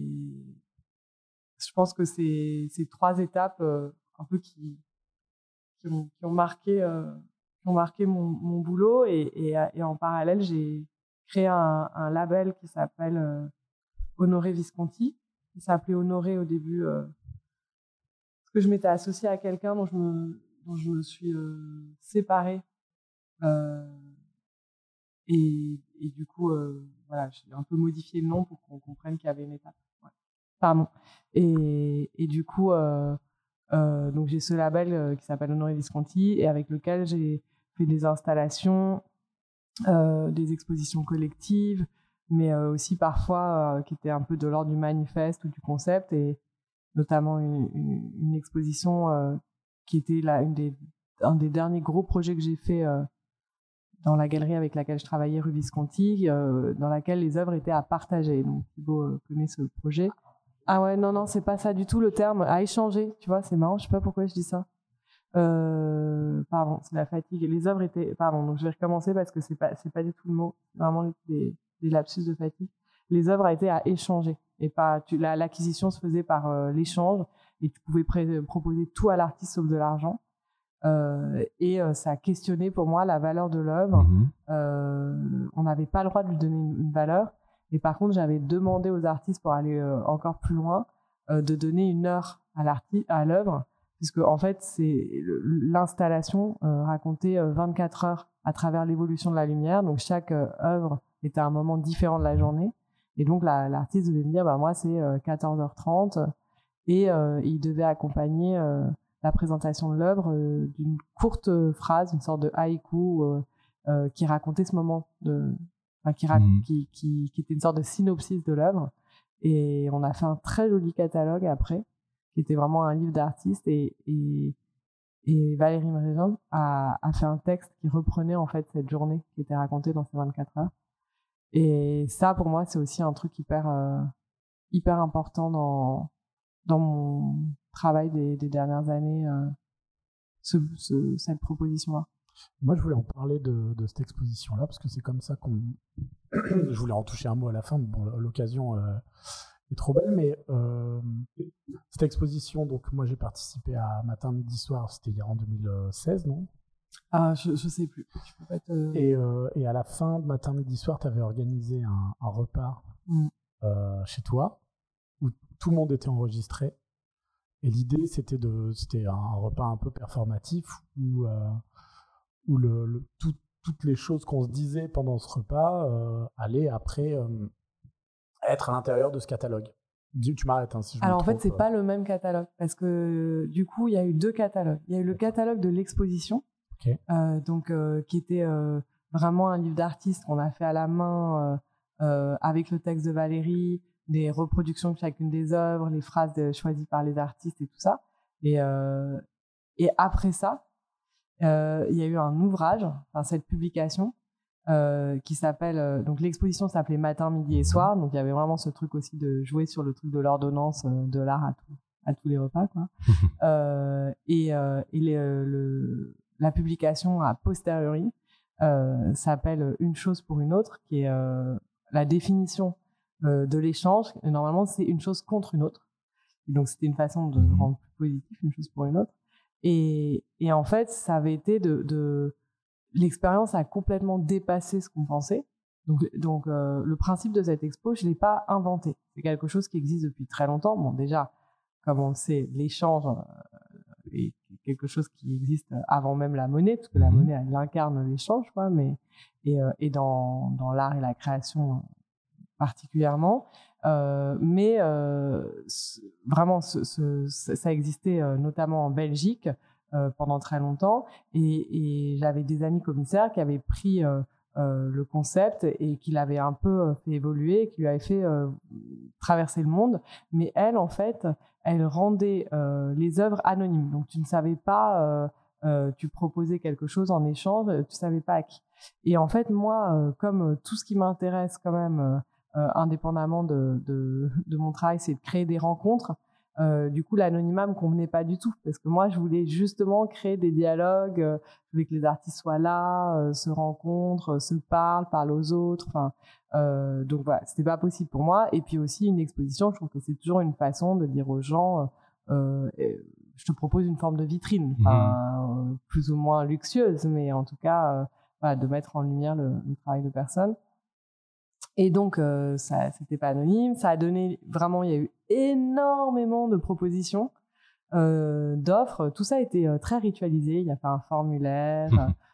je pense que c'est ces trois étapes euh, un peu qui, qui, ont, qui ont marqué, euh, qui ont marqué mon, mon boulot. Et, et, et en parallèle, j'ai créé un, un label qui s'appelle euh, Honoré Visconti. Il s'appelait Honoré au début euh, parce que je m'étais associée à quelqu'un dont je me, dont je me suis euh, séparée. Euh, et, et du coup, euh, voilà, j'ai un peu modifié le nom pour qu'on comprenne qu'il y avait une étape. Ouais. Pardon. Et, et du coup, euh, euh, donc j'ai ce label euh, qui s'appelle Honoré Visconti et avec lequel j'ai fait des installations, euh, des expositions collectives, mais euh, aussi parfois euh, qui étaient un peu de l'ordre du manifeste ou du concept, et notamment une, une, une exposition euh, qui était là, une des, un des derniers gros projets que j'ai fait euh, dans la galerie avec laquelle je travaillais, rue Visconti, euh, dans laquelle les œuvres étaient à partager. Donc Thibaut euh, connaît ce projet. Ah ouais, non, non, c'est pas ça du tout le terme, à échanger, tu vois, c'est marrant, je sais pas pourquoi je dis ça. Euh, pardon, c'est la fatigue. Les œuvres étaient, pardon, donc je vais recommencer parce que c'est pas, c'est pas du tout le mot, vraiment des, des lapsus de fatigue. Les œuvres étaient à échanger et pas, tu, la, l'acquisition se faisait par euh, l'échange et tu pouvais pré- proposer tout à l'artiste sauf de l'argent. Euh, et euh, ça a questionné pour moi la valeur de l'œuvre. Mmh. Euh, on n'avait pas le droit de lui donner une, une valeur. Et par contre, j'avais demandé aux artistes, pour aller euh, encore plus loin, euh, de donner une heure à l'artiste, à l'œuvre, puisque en fait, c'est l'installation euh, racontait euh, vingt-quatre heures à travers l'évolution de la lumière. Donc chaque euh, œuvre était à un moment différent de la journée. Et donc la, l'artiste devait me dire, bah moi c'est euh, quatorze heures trente, et euh, il devait accompagner euh, la présentation de l'œuvre euh, d'une courte phrase, une sorte de haïku euh, euh, qui racontait ce moment de Enfin, qui, mmh. qui, qui, qui était une sorte de synopsis de l'œuvre. Et on a fait un très joli catalogue après, qui était vraiment un livre d'artiste. Et, et, et Valérie Mréjean a, a fait un texte qui reprenait en fait cette journée qui était racontée dans ces vingt-quatre heures. Et ça, pour moi, c'est aussi un truc hyper, euh, hyper important dans, dans mon travail des, des dernières années, euh, ce, ce, cette proposition-là. Moi, je voulais en parler de, de cette exposition-là, parce que c'est comme ça qu'on... je voulais en toucher un mot à la fin, mais bon, l'occasion euh, est trop belle, mais euh, cette exposition, donc moi j'ai participé à Matin, Midi, Soir, c'était hier en deux mille seize, non? Ah, je, je sais plus. Je peux pas te... et, euh, et à la fin de Matin, Midi, Soir, tu avais organisé un, un repas mm. euh, chez toi, où tout le monde était enregistré. Et l'idée, c'était, de, c'était un repas un peu performatif, où, euh, où le, le, tout, toutes les choses qu'on se disait pendant ce repas euh, allaient après euh, être à l'intérieur de ce catalogue. Tu, tu m'arrêtes hein, si je Alors me en trompe. fait, c'est pas le même catalogue, parce que du coup, il y a eu deux catalogues. Il y a eu le catalogue de l'exposition, okay. euh, donc, euh, qui était euh, vraiment un livre d'artiste qu'on a fait à la main euh, euh, avec le texte de Valérie, des reproductions de chacune des œuvres, les phrases de, choisies par les artistes et tout ça. Et, euh, et après ça, euh, il y a eu un ouvrage, enfin cette publication, euh, qui s'appelle, euh, donc l'exposition s'appelait Matin, Midi et Soir, donc il y avait vraiment ce truc aussi de jouer sur le truc de l'ordonnance euh, de l'art à, tout, à tous les repas, quoi. euh, et euh, et les, le, la publication a posteriori euh, s'appelle Une chose pour une autre, qui est euh, la définition euh, de l'échange. Et normalement, c'est une chose contre une autre. Et donc, c'était une façon de rendre plus positif une chose pour une autre. Et, et en fait, ça avait été de... de l'expérience a complètement dépassé ce qu'on pensait. Donc, donc euh, le principe de cette expo, je ne l'ai pas inventé. C'est quelque chose qui existe depuis très longtemps. Bon, déjà, comme on le sait, l'échange euh, est quelque chose qui existe avant même la monnaie, parce que la monnaie, elle incarne l'échange, quoi, mais, et, euh, et dans, dans l'art et la création particulièrement. Euh, mais euh, vraiment, ce, ce, ça existait euh, notamment en Belgique euh, pendant très longtemps. Et, et j'avais des amis commissaires qui avaient pris euh, euh, le concept et qui l'avaient un peu fait évoluer, qui lui avaient fait euh, traverser le monde. Mais elle, en fait, elle rendait euh, les œuvres anonymes. Donc, tu ne savais pas... Euh, Euh, tu proposais quelque chose en échange, tu savais pas à qui. Et en fait, moi, euh, comme euh, tout ce qui m'intéresse quand même, euh, euh, indépendamment de, de, de mon travail, c'est de créer des rencontres. Euh, du coup, l'anonymat me convenait pas du tout, parce que moi, je voulais justement créer des dialogues, euh, je voulais que les artistes soient là, euh, se rencontrent, se parlent, parlent aux autres. Enfin, euh, donc voilà, c'était pas possible pour moi. Et puis aussi, une exposition, je trouve que c'est toujours une façon de dire aux gens. Euh, je te propose une forme de vitrine, enfin, mmh. euh, plus ou moins luxueuse, mais en tout cas, euh, voilà, de mettre en lumière le, le travail de personnes. Et donc, euh, ça, c'était pas anonyme. Ça a donné vraiment, il y a eu énormément de propositions, euh, d'offres. Tout ça a été euh, très ritualisé. Il y a pas un formulaire.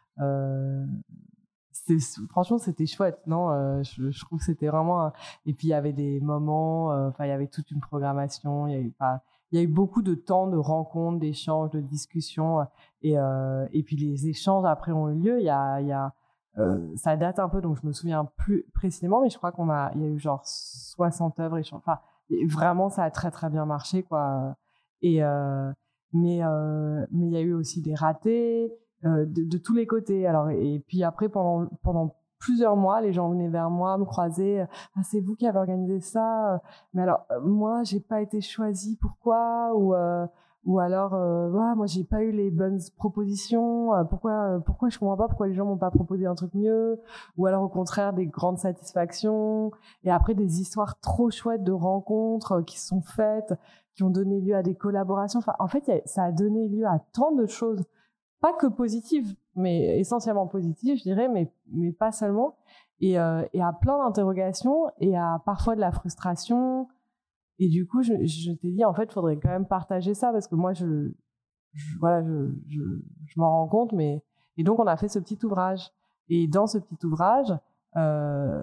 euh, c'était, franchement, c'était chouette, non euh, je, je trouve que c'était vraiment. Un... Et puis il y avait des moments. Enfin, euh, il y avait toute une programmation. Il y a eu pas. Il y a eu beaucoup de temps de rencontres, d'échanges, de discussions, et euh, et puis les échanges après ont eu lieu. Il y a il y a euh, ça date un peu, donc je me souviens plus précisément, mais je crois qu'on a il y a eu genre soixante œuvres échanges. Enfin, vraiment, ça a très très bien marché, quoi. Et euh, mais euh, mais il y a eu aussi des ratés. Euh, de, de tous les côtés. Alors, et puis après, pendant, pendant plusieurs mois, les gens venaient vers moi, me croisaient. Ah, c'est vous qui avez organisé ça. Mais alors, euh, moi, j'ai pas été choisie. Pourquoi? Ou, euh, ou alors, euh, ah, moi, j'ai pas eu les bonnes propositions. Euh, pourquoi, pourquoi je comprends pas pourquoi les gens m'ont pas proposé un truc mieux? Ou alors, au contraire, des grandes satisfactions. Et après, des histoires trop chouettes de rencontres qui se sont faites, qui ont donné lieu à des collaborations. Enfin, en fait, ça a donné lieu à tant de choses. Pas que positives, mais essentiellement positives, je dirais, mais, mais pas seulement. Et, euh, et à plein d'interrogations et à parfois de la frustration. Et du coup, je, je t'ai dit, en fait, il faudrait quand même partager ça parce que moi, je, je, voilà, je, je, je m'en rends compte. Mais... Et donc, on a fait ce petit ouvrage. Et dans ce petit ouvrage, euh,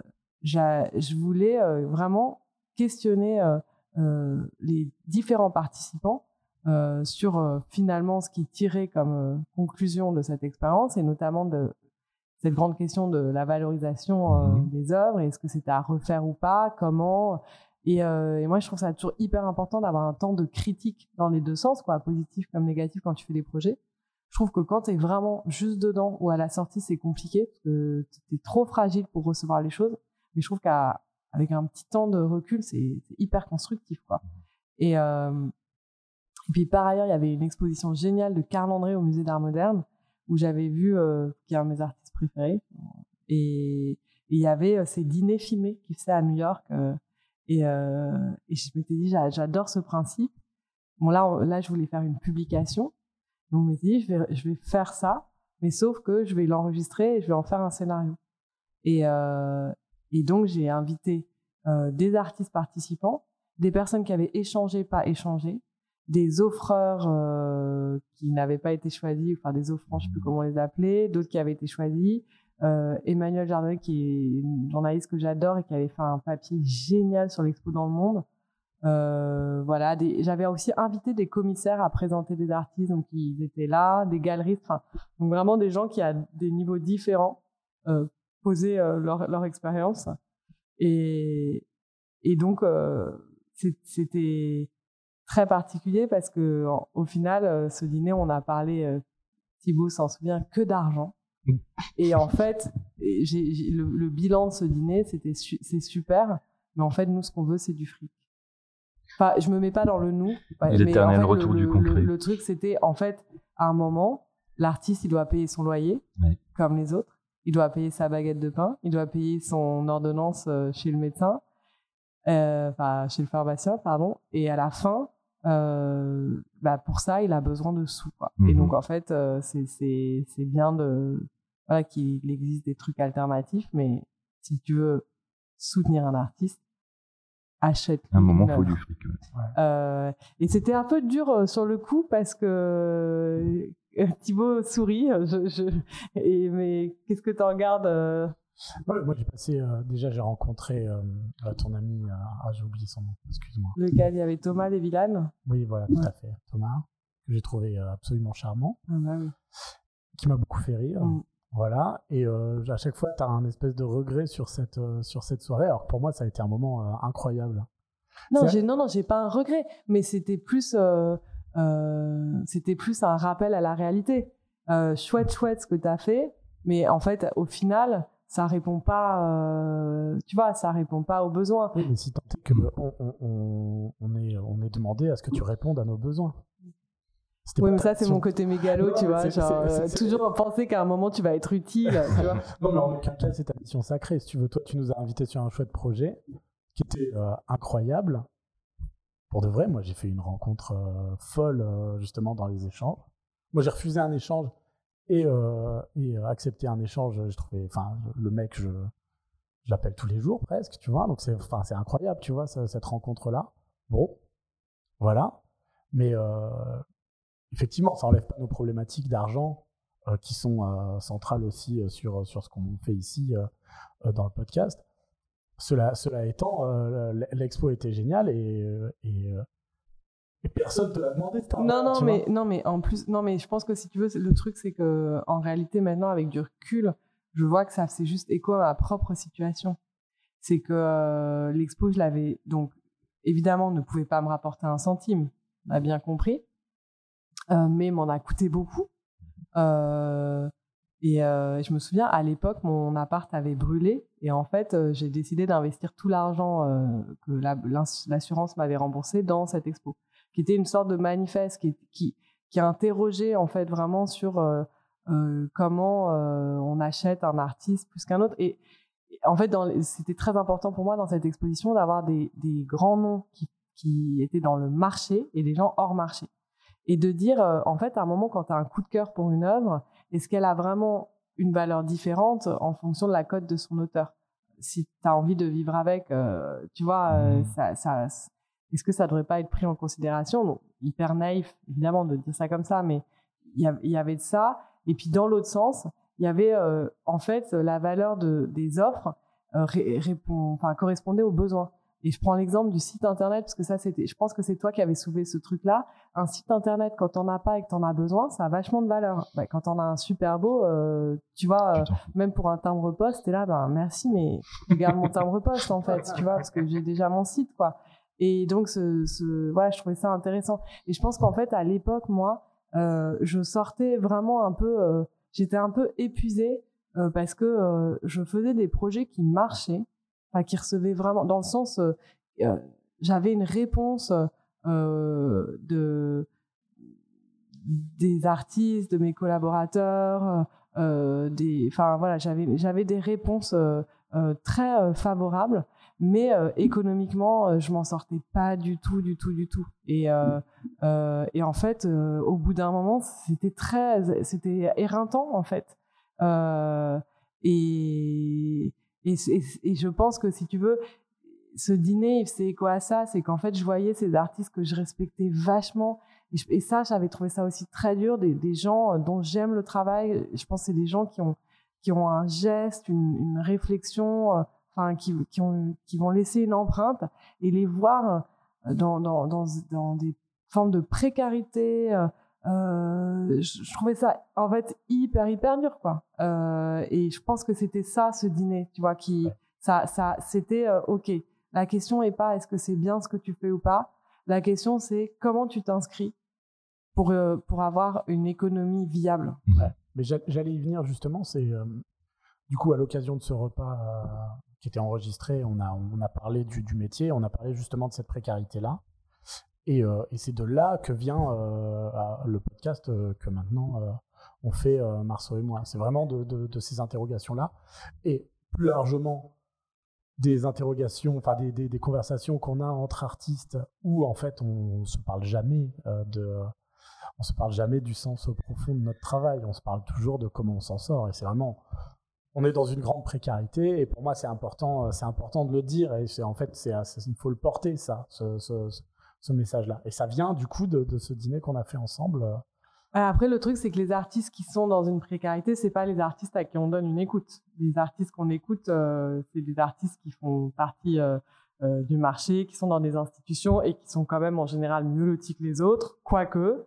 je voulais euh, vraiment questionner euh, euh, les différents participants Euh, sur euh, finalement ce qui tirait comme euh, conclusion de cette expérience, et notamment de cette grande question de la valorisation euh, mmh. des œuvres, est-ce que c'était à refaire ou pas, comment, et, euh, et moi je trouve ça toujours hyper important d'avoir un temps de critique dans les deux sens, quoi, positif comme négatif quand tu fais des projets. Je trouve que quand tu es vraiment juste dedans ou à la sortie, c'est compliqué parce que tu es trop fragile pour recevoir les choses, mais je trouve qu'avec un petit temps de recul, c'est hyper constructif, quoi. Et euh, Et puis par ailleurs, il y avait une exposition géniale de Carl André au Musée d'Art Moderne où j'avais vu, euh, qui est un de mes artistes préférés. Et il y avait euh, ces dîners filmés qu'il faisait à New York. Euh, et, euh, et je m'étais dit, j'adore ce principe. Bon, là, on, là, je voulais faire une publication. Donc, je m'étais dit, je vais, je vais faire ça, mais sauf que je vais l'enregistrer et je vais en faire un scénario. Et, euh, et donc, j'ai invité euh, des artistes participants, des personnes qui avaient échangé, pas échangé, des offreurs euh, qui n'avaient pas été choisis, enfin des offrants, je ne sais plus comment les appeler, d'autres qui avaient été choisis. Euh, Emmanuel Jardin, qui est une journaliste que j'adore et qui avait fait un papier génial sur l'expo dans le monde. Euh, voilà, des, j'avais aussi invité des commissaires à présenter des artistes, donc ils étaient là, des galeristes, enfin, donc vraiment des gens qui à des niveaux différents euh, posaient euh, leur, leur expérience. Et, et donc, euh, c'était très particulier parce que en, au final, euh, ce dîner, on a parlé, euh, Thibaut s'en souvient, que d'argent. Et en fait, j'ai, j'ai, le, le bilan de ce dîner, c'était su, c'est super, mais en fait, nous, ce qu'on veut, c'est du fric. Enfin, je me mets pas dans le nous. L'éternel mais en fait, retour le, du le, concret. Le, le truc, c'était, en fait, à un moment, l'artiste, il doit payer son loyer, oui. comme les autres. Il doit payer sa baguette de pain. Il doit payer son ordonnance chez le médecin, euh, enfin, chez le pharmacien, pardon. Et à la fin, euh, bah, pour ça, il a besoin de sous, quoi. Mm-hmm. Et donc, en fait, euh, c'est, c'est, c'est bien de, voilà, qu'il existe des trucs alternatifs, mais si tu veux soutenir un artiste, achète. À un moment, il faut du fric. Ouais. Euh, et c'était un peu dur euh, sur le coup parce que euh, Thibaut sourit. Je, je, et, mais qu'est-ce que tu en gardes euh... ouais, moi, j'ai passé. Euh, déjà, j'ai rencontré euh, ton ami. Euh, ah, j'ai oublié son nom. Excuse-moi. Lequel il y avait Thomas Lévillane. Oui, voilà, tout ouais. à fait. Thomas, que j'ai trouvé euh, absolument charmant, ah, bah oui. qui m'a beaucoup fait rire. Mm. Voilà, et euh, à chaque fois, tu as un espèce de regret sur cette, euh, sur cette soirée. Alors pour moi, ça a été un moment euh, incroyable. Non, j'ai, non, non, j'ai pas un regret, mais c'était plus, euh, euh, c'était plus un rappel à la réalité. Euh, chouette, chouette ce que tu as fait, mais en fait, au final, ça répond pas, euh, tu vois, ça répond pas aux besoins. Oui, mais si tant est qu'on on, on, on est, on est demandé à ce que tu répondes à nos besoins. C'était oui, mais ça, c'est mon côté mégalo, non, tu vois. C'est, genre, c'est, c'est, c'est, toujours c'est... penser qu'à un moment, tu vas être utile, tu vois. Non, mais en aucun cas, c'est ta mission sacrée. Si tu veux, toi, tu nous as invités sur un chouette projet qui était euh, incroyable. Pour de vrai, moi, j'ai fait une rencontre euh, folle, euh, justement, dans les échanges. Moi, j'ai refusé un échange et, euh, et euh, accepté un échange. Je trouvais, enfin, le mec, je, je l'appelle tous les jours, presque, tu vois. Donc, c'est, enfin, c'est incroyable, tu vois, cette rencontre-là. Bon, voilà. Mais... Euh, effectivement, ça n'enlève pas nos problématiques d'argent euh, qui sont euh, centrales aussi euh, sur, sur ce qu'on fait ici euh, dans le podcast. Cela, cela étant, euh, l'expo était géniale et, et, et personne ne te l'a demandé. Non, non, mais, non, mais en plus, non, mais je pense que si tu veux, le truc, c'est qu'en réalité, maintenant, avec du recul, je vois que ça fait juste écho à ma propre situation. C'est que euh, l'expo, je l'avais, donc, évidemment, ne pouvait pas me rapporter un centime, on a bien compris. Euh, mais m'en a coûté beaucoup. Euh, et euh, je me souviens, à l'époque, mon appart avait brûlé. Et en fait, euh, j'ai décidé d'investir tout l'argent euh, que la, l'assurance m'avait remboursé dans cette expo, qui était une sorte de manifeste qui, qui, qui a interrogé en fait vraiment sur euh, euh, comment euh, on achète un artiste plus qu'un autre. Et, et en fait, dans les, c'était très important pour moi dans cette exposition d'avoir des, des grands noms qui, qui étaient dans le marché et des gens hors marché. Et de dire, euh, en fait, à un moment, quand tu as un coup de cœur pour une œuvre, est-ce qu'elle a vraiment une valeur différente en fonction de la cote de son auteur ? Si tu as envie de vivre avec, euh, tu vois, euh, ça, ça, est-ce que ça ne devrait pas être pris en considération ? Donc, hyper naïf, évidemment, de dire ça comme ça, mais il y, y avait de ça. Et puis, dans l'autre sens, il y avait, euh, en fait, la valeur de, des offres euh, ré, répond, enfin, correspondait aux besoins. Et je prends l'exemple du site internet, parce que ça, c'était, je pense que c'est toi qui avais soulevé ce truc-là. Un site internet, quand t'en as pas et que t'en as besoin, ça a vachement de valeur. Bah, quand t'en as un super beau, euh, tu vois, euh, même pour un timbre-poste, t'es là, ben, merci, mais regarde mon timbre-poste, en fait, tu vois, parce que j'ai déjà mon site, quoi. Et donc, ce, ce, voilà, je trouvais ça intéressant. Et je pense qu'en fait, à l'époque, moi, euh, je sortais vraiment un peu, euh, j'étais un peu épuisée, euh, parce que euh, je faisais des projets qui marchaient, qui recevait vraiment, dans le sens, euh, euh, j'avais une réponse euh, de, des artistes, de mes collaborateurs, euh, des, enfin voilà, j'avais j'avais des réponses euh, euh, très euh, favorables, mais euh, économiquement, euh, je m'en sortais pas du tout, du tout, du tout. Et euh, euh, et en fait, euh, au bout d'un moment, c'était très, c'était éreintant en fait. Euh, et, et et et je pense que si tu veux, ce dîner, c'est quoi à ça? C'est qu'en fait, je voyais ces artistes que je respectais vachement. Et, je, et ça, j'avais trouvé ça aussi très dur. Des, des gens dont j'aime le travail. Je pense que c'est des gens qui ont, qui ont un geste, une, une réflexion, euh, enfin, qui, qui, ont, qui vont laisser une empreinte. Et les voir dans, dans, dans, dans des formes de précarité, euh, euh, je, je trouvais ça, en fait, hyper, hyper dur, quoi. Euh, et je pense que c'était ça, ce dîner, tu vois, qui, ça, ça, c'était, euh, OK. La question n'est pas est-ce que c'est bien ce que tu fais ou pas. La question, c'est comment tu t'inscris pour, euh, pour avoir une économie viable. Ouais. Mais j'allais y venir justement. C'est euh, du coup à l'occasion de ce repas euh, qui était enregistré, on a, on a parlé du, du métier, on a parlé justement de cette précarité-là. Et, euh, et c'est de là que vient euh, le podcast euh, que maintenant euh, on fait, euh, Marceau et moi. C'est vraiment de, de, de ces interrogations-là. Et plus largement, des interrogations, enfin des, des, des conversations qu'on a entre artistes où en fait on, on se parle jamais euh, de, on se parle jamais du sens profond de notre travail. On se parle toujours de comment on s'en sort. Et c'est vraiment, on est dans une grande précarité. Et pour moi, c'est important, c'est important de le dire. Et c'est en fait, c'est, c'est, il faut le porter ça, ce, ce, ce message-là. Et ça vient du coup de, de ce dîner qu'on a fait ensemble. Après, le truc, c'est que les artistes qui sont dans une précarité, c'est pas les artistes à qui on donne une écoute. Les artistes qu'on écoute, euh, c'est des artistes qui font partie euh, euh, du marché, qui sont dans des institutions et qui sont quand même en général mieux lotis que les autres, quoique.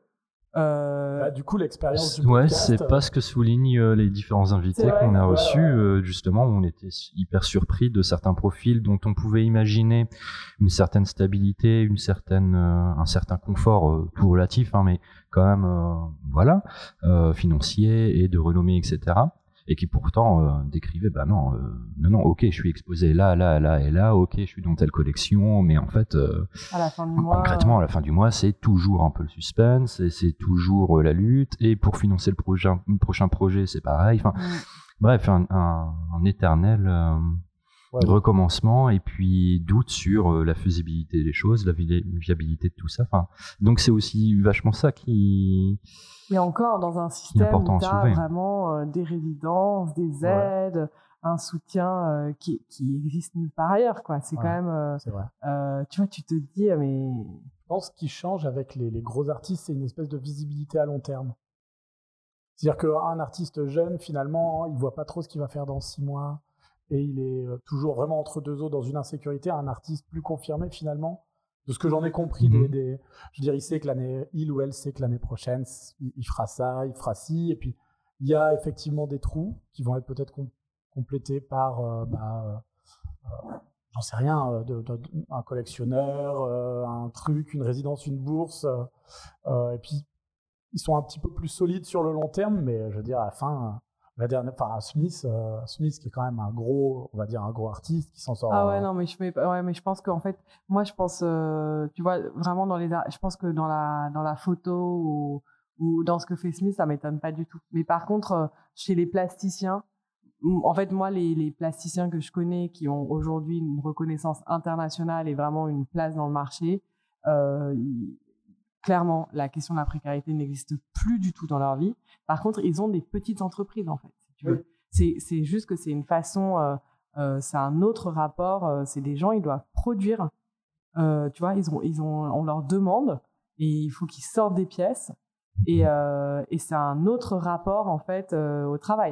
Euh... Bah, du coup, l'expérience du ouais, podcast... c'est pas ce que soulignent euh, les différents invités qu'on a reçus. Euh, justement, on était hyper surpris de certains profils dont on pouvait imaginer une certaine stabilité, une certaine, euh, un certain confort, euh, tout relatif, hein, mais quand même, euh, voilà, euh, financier et de renommée, et cetera. Et qui pourtant euh, décrivaient, bah non, euh, non, non, ok, je suis exposé là, là, là et là, ok, je suis dans telle collection, mais en fait, euh, à la fin du mois, concrètement, à la fin du mois, c'est toujours un peu le suspense, et c'est toujours euh, la lutte, et pour financer le, projet, le prochain projet, c'est pareil. Enfin, mmh. Bref, un, un, un éternel euh, ouais, recommencement, et puis doute sur euh, la faisabilité des choses, la vi- viabilité de tout ça. Enfin, donc c'est aussi vachement ça qui... Et encore, dans un système où tu as vraiment euh, des résidences, des aides, ouais. un soutien euh, qui, qui existe nulle part ailleurs, quoi. C'est ouais, quand même... Euh, c'est vrai. Euh, tu vois, tu te dis, mais... Je pense qu'il change avec les, les gros artistes, c'est une espèce de visibilité à long terme. C'est-à-dire qu'un artiste jeune, finalement, il ne voit pas trop ce qu'il va faire dans six mois, et il est toujours vraiment entre deux eaux dans une insécurité. Un artiste plus confirmé, finalement, de ce que j'en ai compris, mmh. des, des, je veux dire, il sait que l'année, il ou elle sait que l'année prochaine, il, il fera ça, il fera ci, et puis il y a effectivement des trous qui vont être peut-être com- complétés par, euh, bah, euh, j'en sais rien, euh, de, de, de, un collectionneur, euh, un truc, une résidence, une bourse, euh, et puis ils sont un petit peu plus solides sur le long terme, mais je veux dire, à la fin, la dernière, enfin, Smith, euh, Smith qui est quand même un gros, on va dire un gros artiste qui s'en sort. Ah ouais, non, mais je, mais, ouais, mais je pense qu'en fait, moi, je pense, euh, tu vois, vraiment dans les, je pense que dans la, dans la photo ou, ou dans ce que fait Smith, ça m'étonne pas du tout. Mais par contre, euh, chez les plasticiens, en fait, moi, les, les plasticiens que je connais qui ont aujourd'hui une reconnaissance internationale et vraiment une place dans le marché, euh, ils, clairement, la question de la précarité n'existe plus du tout dans leur vie. Par contre, ils ont des petites entreprises, en fait. Si tu veux. Oui. C'est, c'est juste que c'est une façon, euh, euh, c'est un autre rapport. Euh, c'est des gens, ils doivent produire. Euh, tu vois, ils ont, ils ont, on leur demande et il faut qu'ils sortent des pièces. Et, euh, et c'est un autre rapport, en fait, euh, au travail.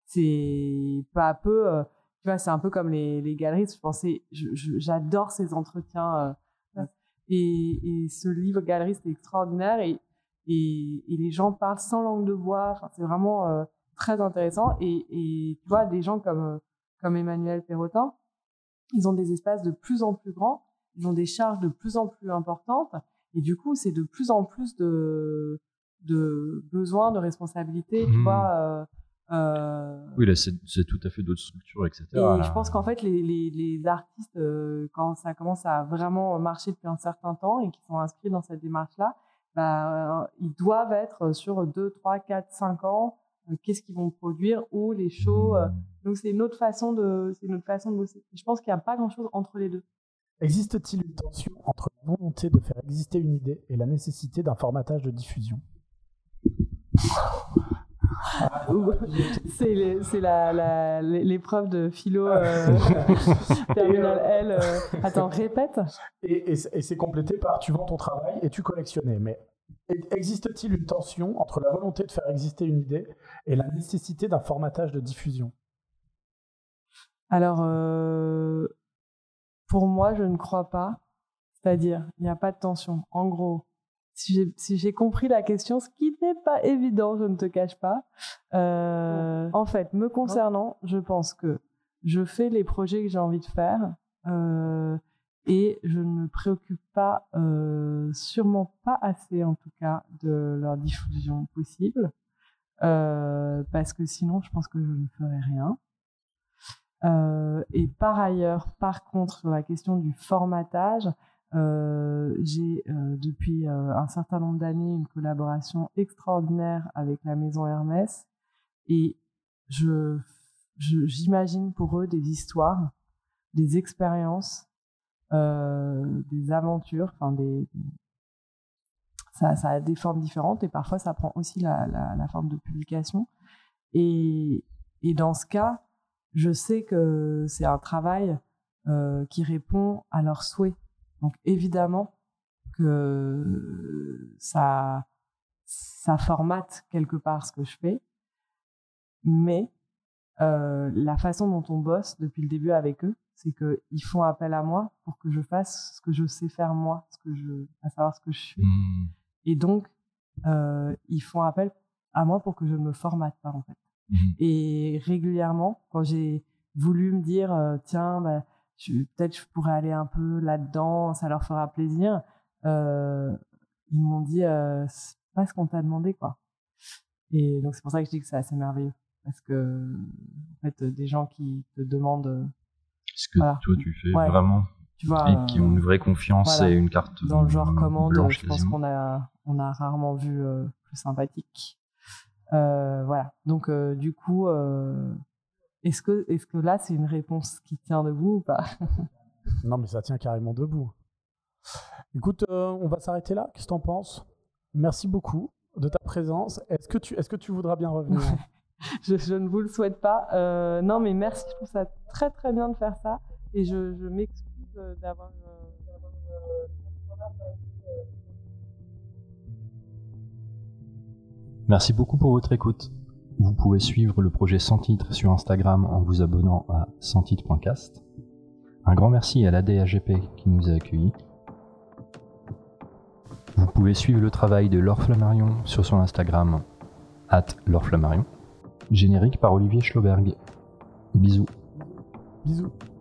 C'est peu à peu, euh, tu vois, c'est un peu comme les, les galeristes. Je pensais, je, je, j'adore ces entretiens. Euh, Et, et ce livre galeriste est extraordinaire et, et, et les gens parlent sans langue de bois. Enfin, c'est vraiment euh, très intéressant. Et, et tu vois, des gens comme, comme Emmanuel Perrotin, ils ont des espaces de plus en plus grands, ils ont des charges de plus en plus importantes. Et du coup, c'est de plus en plus de, de besoins, de responsabilités, mmh. tu vois. Euh, Euh... Oui, là, c'est, c'est tout à fait d'autres structures, et cetera. Et là. je pense qu'en fait, les, les, les artistes, euh, quand ça commence à vraiment marcher depuis un certain temps et qui sont inscrits dans cette démarche-là, bah, ils doivent être sur deux, trois, quatre, cinq ans. Euh, qu'est-ce qu'ils vont produire, ou les shows. Euh, donc c'est une autre façon de, c'est une autre façon de bosser. Je pense qu'il n'y a pas grand-chose entre les deux. Existe-t-il une tension entre la volonté de faire exister une idée et la nécessité d'un formatage de diffusion ? C'est, les, c'est la, la, l'épreuve de philo euh, terminale L. Euh, attends, répète. Et, et, et c'est complété par tu vends ton travail et tu collectionnais. Mais existe-t-il une tension entre la volonté de faire exister une idée et la nécessité d'un formatage de diffusion ? Alors, euh, pour moi, je ne crois pas. C'est-à-dire, il n'y a pas de tension. En gros, si j'ai, si j'ai compris la question, ce qui n'est pas évident, je ne te cache pas. Euh, en fait, me concernant, je pense que je fais les projets que j'ai envie de faire euh, et je ne me préoccupe pas, euh, sûrement pas assez en tout cas, de leur diffusion possible. Euh, parce que sinon, je pense que je ne ferais rien. Euh, et par ailleurs, par contre, sur la question du formatage, Euh, j'ai euh, depuis euh, un certain nombre d'années une collaboration extraordinaire avec la maison Hermès et je, je, j'imagine pour eux des histoires, des expériences, euh, des aventures, enfin des, ça, ça a des formes différentes et parfois ça prend aussi la, la, la forme de publication et, et dans ce cas, je sais que c'est un travail euh, qui répond à leurs souhaits. Donc évidemment que ça, ça formate quelque part ce que je fais, mais euh, la façon dont on bosse depuis le début avec eux, c'est qu'ils font appel à moi pour que je fasse ce que je sais faire moi, ce que je, à savoir ce que je suis. Mmh. Et donc, euh, ils font appel à moi pour que je ne me formate pas en fait. Mmh. Et régulièrement, quand j'ai voulu me dire, euh, tiens, bah, Je, peut-être je pourrais aller un peu là-dedans, ça leur fera plaisir. Euh, ils m'ont dit, euh, c'est pas ce qu'on t'a demandé, quoi. Et donc, c'est pour ça que je dis que c'est assez merveilleux. Parce que, en fait, des gens qui te demandent. Ce que voilà. toi tu fais ouais. vraiment. Tu vois, et qui ont une vraie confiance voilà. et une carte dans le genre commande, blanche, je pense quasiment. qu'on a, on a rarement vu euh, plus sympathique. Euh, voilà. Donc, euh, du coup, euh, Est-ce que, est-ce que là, c'est une réponse qui tient debout ou pas ? Non, mais ça tient carrément debout. Écoute, euh, on va s'arrêter là. Qu'est-ce que tu en penses ? Merci beaucoup de ta présence. Est-ce que tu, est-ce que tu voudras bien revenir ? je, je ne vous le souhaite pas. Euh, non, mais merci. Je trouve ça très, très bien de faire ça. Et je, je m'excuse d'avoir... Euh, Merci beaucoup pour votre écoute. Vous pouvez suivre le projet Sans Titre sur Instagram en vous abonnant à sans titre point cast. Un grand merci à l'A D A G P qui nous a accueillis. Vous pouvez suivre le travail de Laure Flammarion sur son Instagram arobase Laure Flammarion. Générique par Olivier Schloberg. Bisous. Bisous.